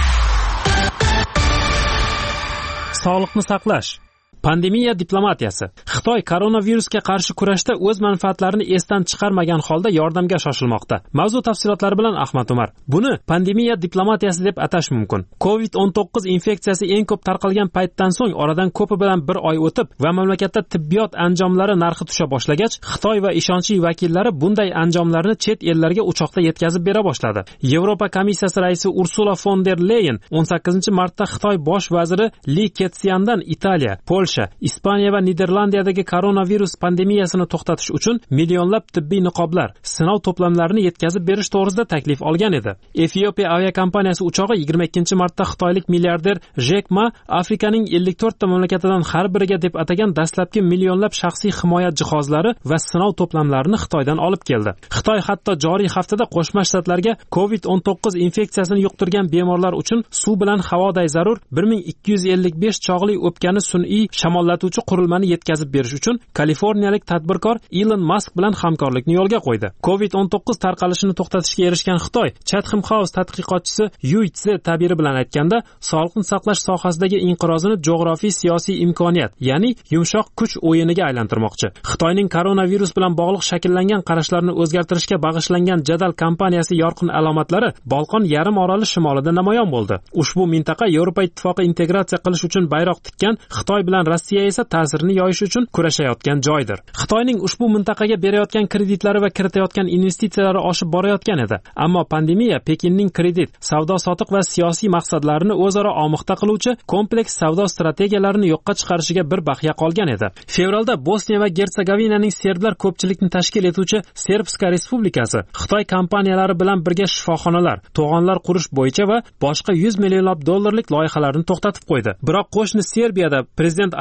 [SPEAKER 12] Sog'liqni saqlash. Pandemiya diplomatiyasi. Xitoy koronavirusga qarshi kurashda o'z manfaatlarini esdan chiqarmagan holda yordamga shoshilmoqda. Mavzu tafsilotlari bilan Ahmad Umar. Buni pandemiya diplomatiyasi deb atash mumkin. covid o'n to'qqiz infeksiyasi eng ko'p tarqalgan paytdan so'ng oradan ko'pi bilan bir oy o'tib va mamlakatda tibbiyot anjomlari narxi tusha boshlagach, Xitoy va ishonchli vakillari bunday anjomlarni chet ellarga uchoqda yetkazib bera boshladi. Yevropa komissiyasi raisi Ursula von der Leyen o'n sakkizinchi martda Xitoy bosh vaziri Li Keqiandan Italiya, Polsha, Ispaniya va Niderlandiyadagi koronavirus pandemiyasini to'xtatish uchun millionlab tibbiy niqoblar, sinov to'plamlarini yetkazib berish to'g'risida taklif olgan edi. Efiopiya aviakompaniyasi uchog'i yigirma ikkinchi martda xitoylik milliarder Jack Ma Afrikaning ellik to'rtta mamlakatidan har biriga deb atagan dastlabki millionlab shaxsiy himoya jihozlari va sinov to'plamlarini Xitoydan olib keldi. Xitoy hatto joriy haftada Qo'shma Shtatlarga covid o'n to'qqiz infeksiyasini yuqtirgan bemorlar uchun suv bilan havoday zarur bir ming ikki yuz ellik besh chog'li o'pkani sun'iy shamollatuvchi qurilmani yetkazib berish uchun kaliforniyalik tadbirkor Elon Musk bilan hamkorlikni yo'lga qo'ydi. covid o'n to'qqiz tarqalishini to'xtatishga erishgan Xitoy Chatham House tadqiqotchisi Yu Tse tabiri bilan aytganda, sog'liqni saqlash sohasidagi inqirozini jo'g'rofiy siyosiy imkoniyat, ya'ni yumshoq kuch o'yiniga aylantirmoqchi. Xitoyning koronavirus bilan bog'liq shakllangan qarashlarini o'zgartirishga bag'ishlangan jadal kampaniyasi yorqin alomatlari Bolqon yarim oroli shimolida namoyon bo'ldi. Ushbu mintaqa Yevropa ittifoqi integratsiya qilish uchun bayroq tikkan, Xitoy bilan Rossiya esa ta'sirini yoyish uchun kurashayotgan joydir. Xitoyning ushbu mintaqaga berayotgan kreditlari va kiritayotgan investitsiyalari oshib borayotgan edi. Ammo pandemiya Pekinning kredit, savdo-sotiq va siyosiy maqsadlarini o'zaro omixta qiluvchi kompleks savdo strategiyalarini yo'qqa chiqarishiga bir bahya qolgan edi. Fevralda Bosniya va Gersegovinaning serblar ko'pchilikni tashkil etuvchi Serbska Respublikasi Xitoy kompaniyalari bilan birga shifoxonalar, to'g'onlar qurish bo'yicha va boshqa yuz millionlab dollarlik loyihalarni to'xtatib qo'ydi. Biroq qo'shni Serbiyada prezident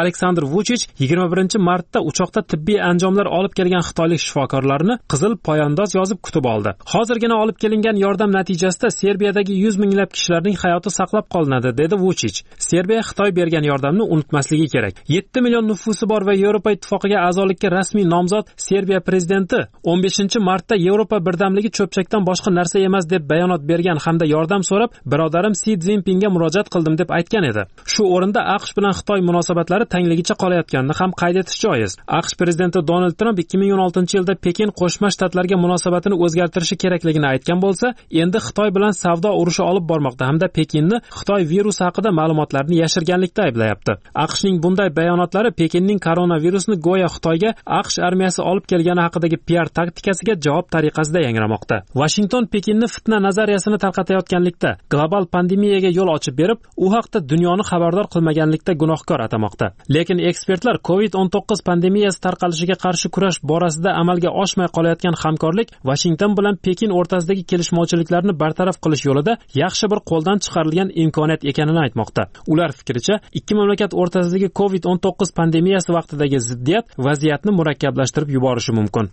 [SPEAKER 12] Aleksandr Vuchich yigirma birinchi martda uchoqda tibbiy anjomlar olib kelgan xitoylik shifokorlarni qizil poyandoz yozib kutib oldi. Hozirgina olib kelingan yordam natijasida Serbiyadagi yuz minglab kishilarning hayoti saqlab qolinadi, dedi Vuchich. Serbiya Xitoy bergan yordamni unutmasligi kerak. yetti million nufusi bor va Yevropa ittifoqiga a'zolikka rasmiy nomzod Serbiya prezidenti o'n beshinchi martda Yevropa birdamligi cho'pchakdan boshqa narsa emas deb bayonot bergan hamda yordam so'rab, birodarim Si Szinpinga murojaat qildim deb aytgan edi. Shu o'rinda AQSh bilan Xitoy munosabatlari tangligicha qolayotganini ham qayd etish joiz. AQSh prezidenti Donald Trump ikki ming o'n oltinchi yilda Pekin Qo'shma Shtatlarga munosabatini o'zgartirishi kerakligini aytgan bo'lsa, endi Xitoy bilan savdo urushi olib bormoqda hamda Pekinni Xitoy virusi haqida ma'lumotlarni yashirganlikda ayblayapti. AQShning bunday bayonotlari Pekinning koronavirusni go'yo Xitoyga AQSh armiyasi olib kelgani haqidagi P R taktikasiga javob tariqasida yangramoqda. Washington Pekinni fitna nazariyasini tarqatayotganlikda, global pandemiyaga yo'l ochib berib, u haqda dunyoni xabardor qilmaganlikda gunohkor atamoqda. Lekin ekspertlar covid o'n to'qqiz pandemiyasi tarqalishiga qarshi kurash borasida amalga oshmay qolayotgan hamkorlik Washington bilan Pekin o'rtasidagi kelishmovchiliklarni bartaraf qilish yo'lida yaxshi bir qo'ldan chiqarilgan imkoniyat ekanini aytmoqda. Ular fikricha, ikki mamlakat o'rtasidagi covid o'n to'qqiz pandemiyasi vaqtidagi ziddiyat vaziyatni murakkablashtirib yuborishi mumkin.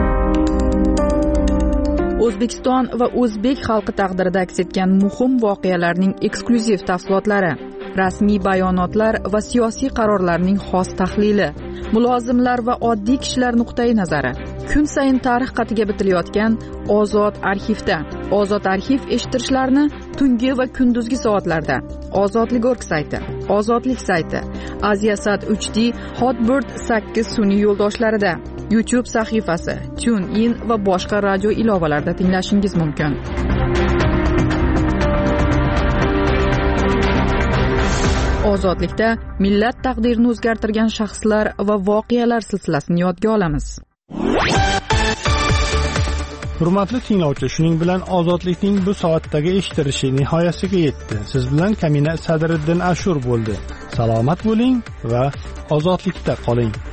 [SPEAKER 4] O'zbekiston va o'zbek xalqi taqdirida aks etgan muhim voqealarning eksklyuziv tafsilotlari, rasmiy bayonotlar va siyosiy qarorlarning xos tahlili, mulozimlar va oddiy kishilar nuqtai nazari. Kun sayin tarix qatiga bitilayotgan Ozod arxivda. Ozod arxiv eshittirishlarni tungi va kunduzgi soatlarda Ozodlik.org sayti, Ozodlik sayti, Aziasat uch D, Hotbird sakkiz sun'iy yo'ldoshlarida, YouTube sahifasi, TuneIn va boshqa radio ilovalarida tinglashingiz mumkin. Ozodlikda millat taqdirini o'zgartirgan shaxslar va voqealar silsilasini yodga olamiz.
[SPEAKER 1] Hurmatli tinglovchi, shuning bilan Ozodlikning bu soatdagi eshittirishi nihoyasiga yetdi. Siz bilan Kamina Sadriddin Ashur bo'ldi. Salomat bo'ling va ozodlikda qoling.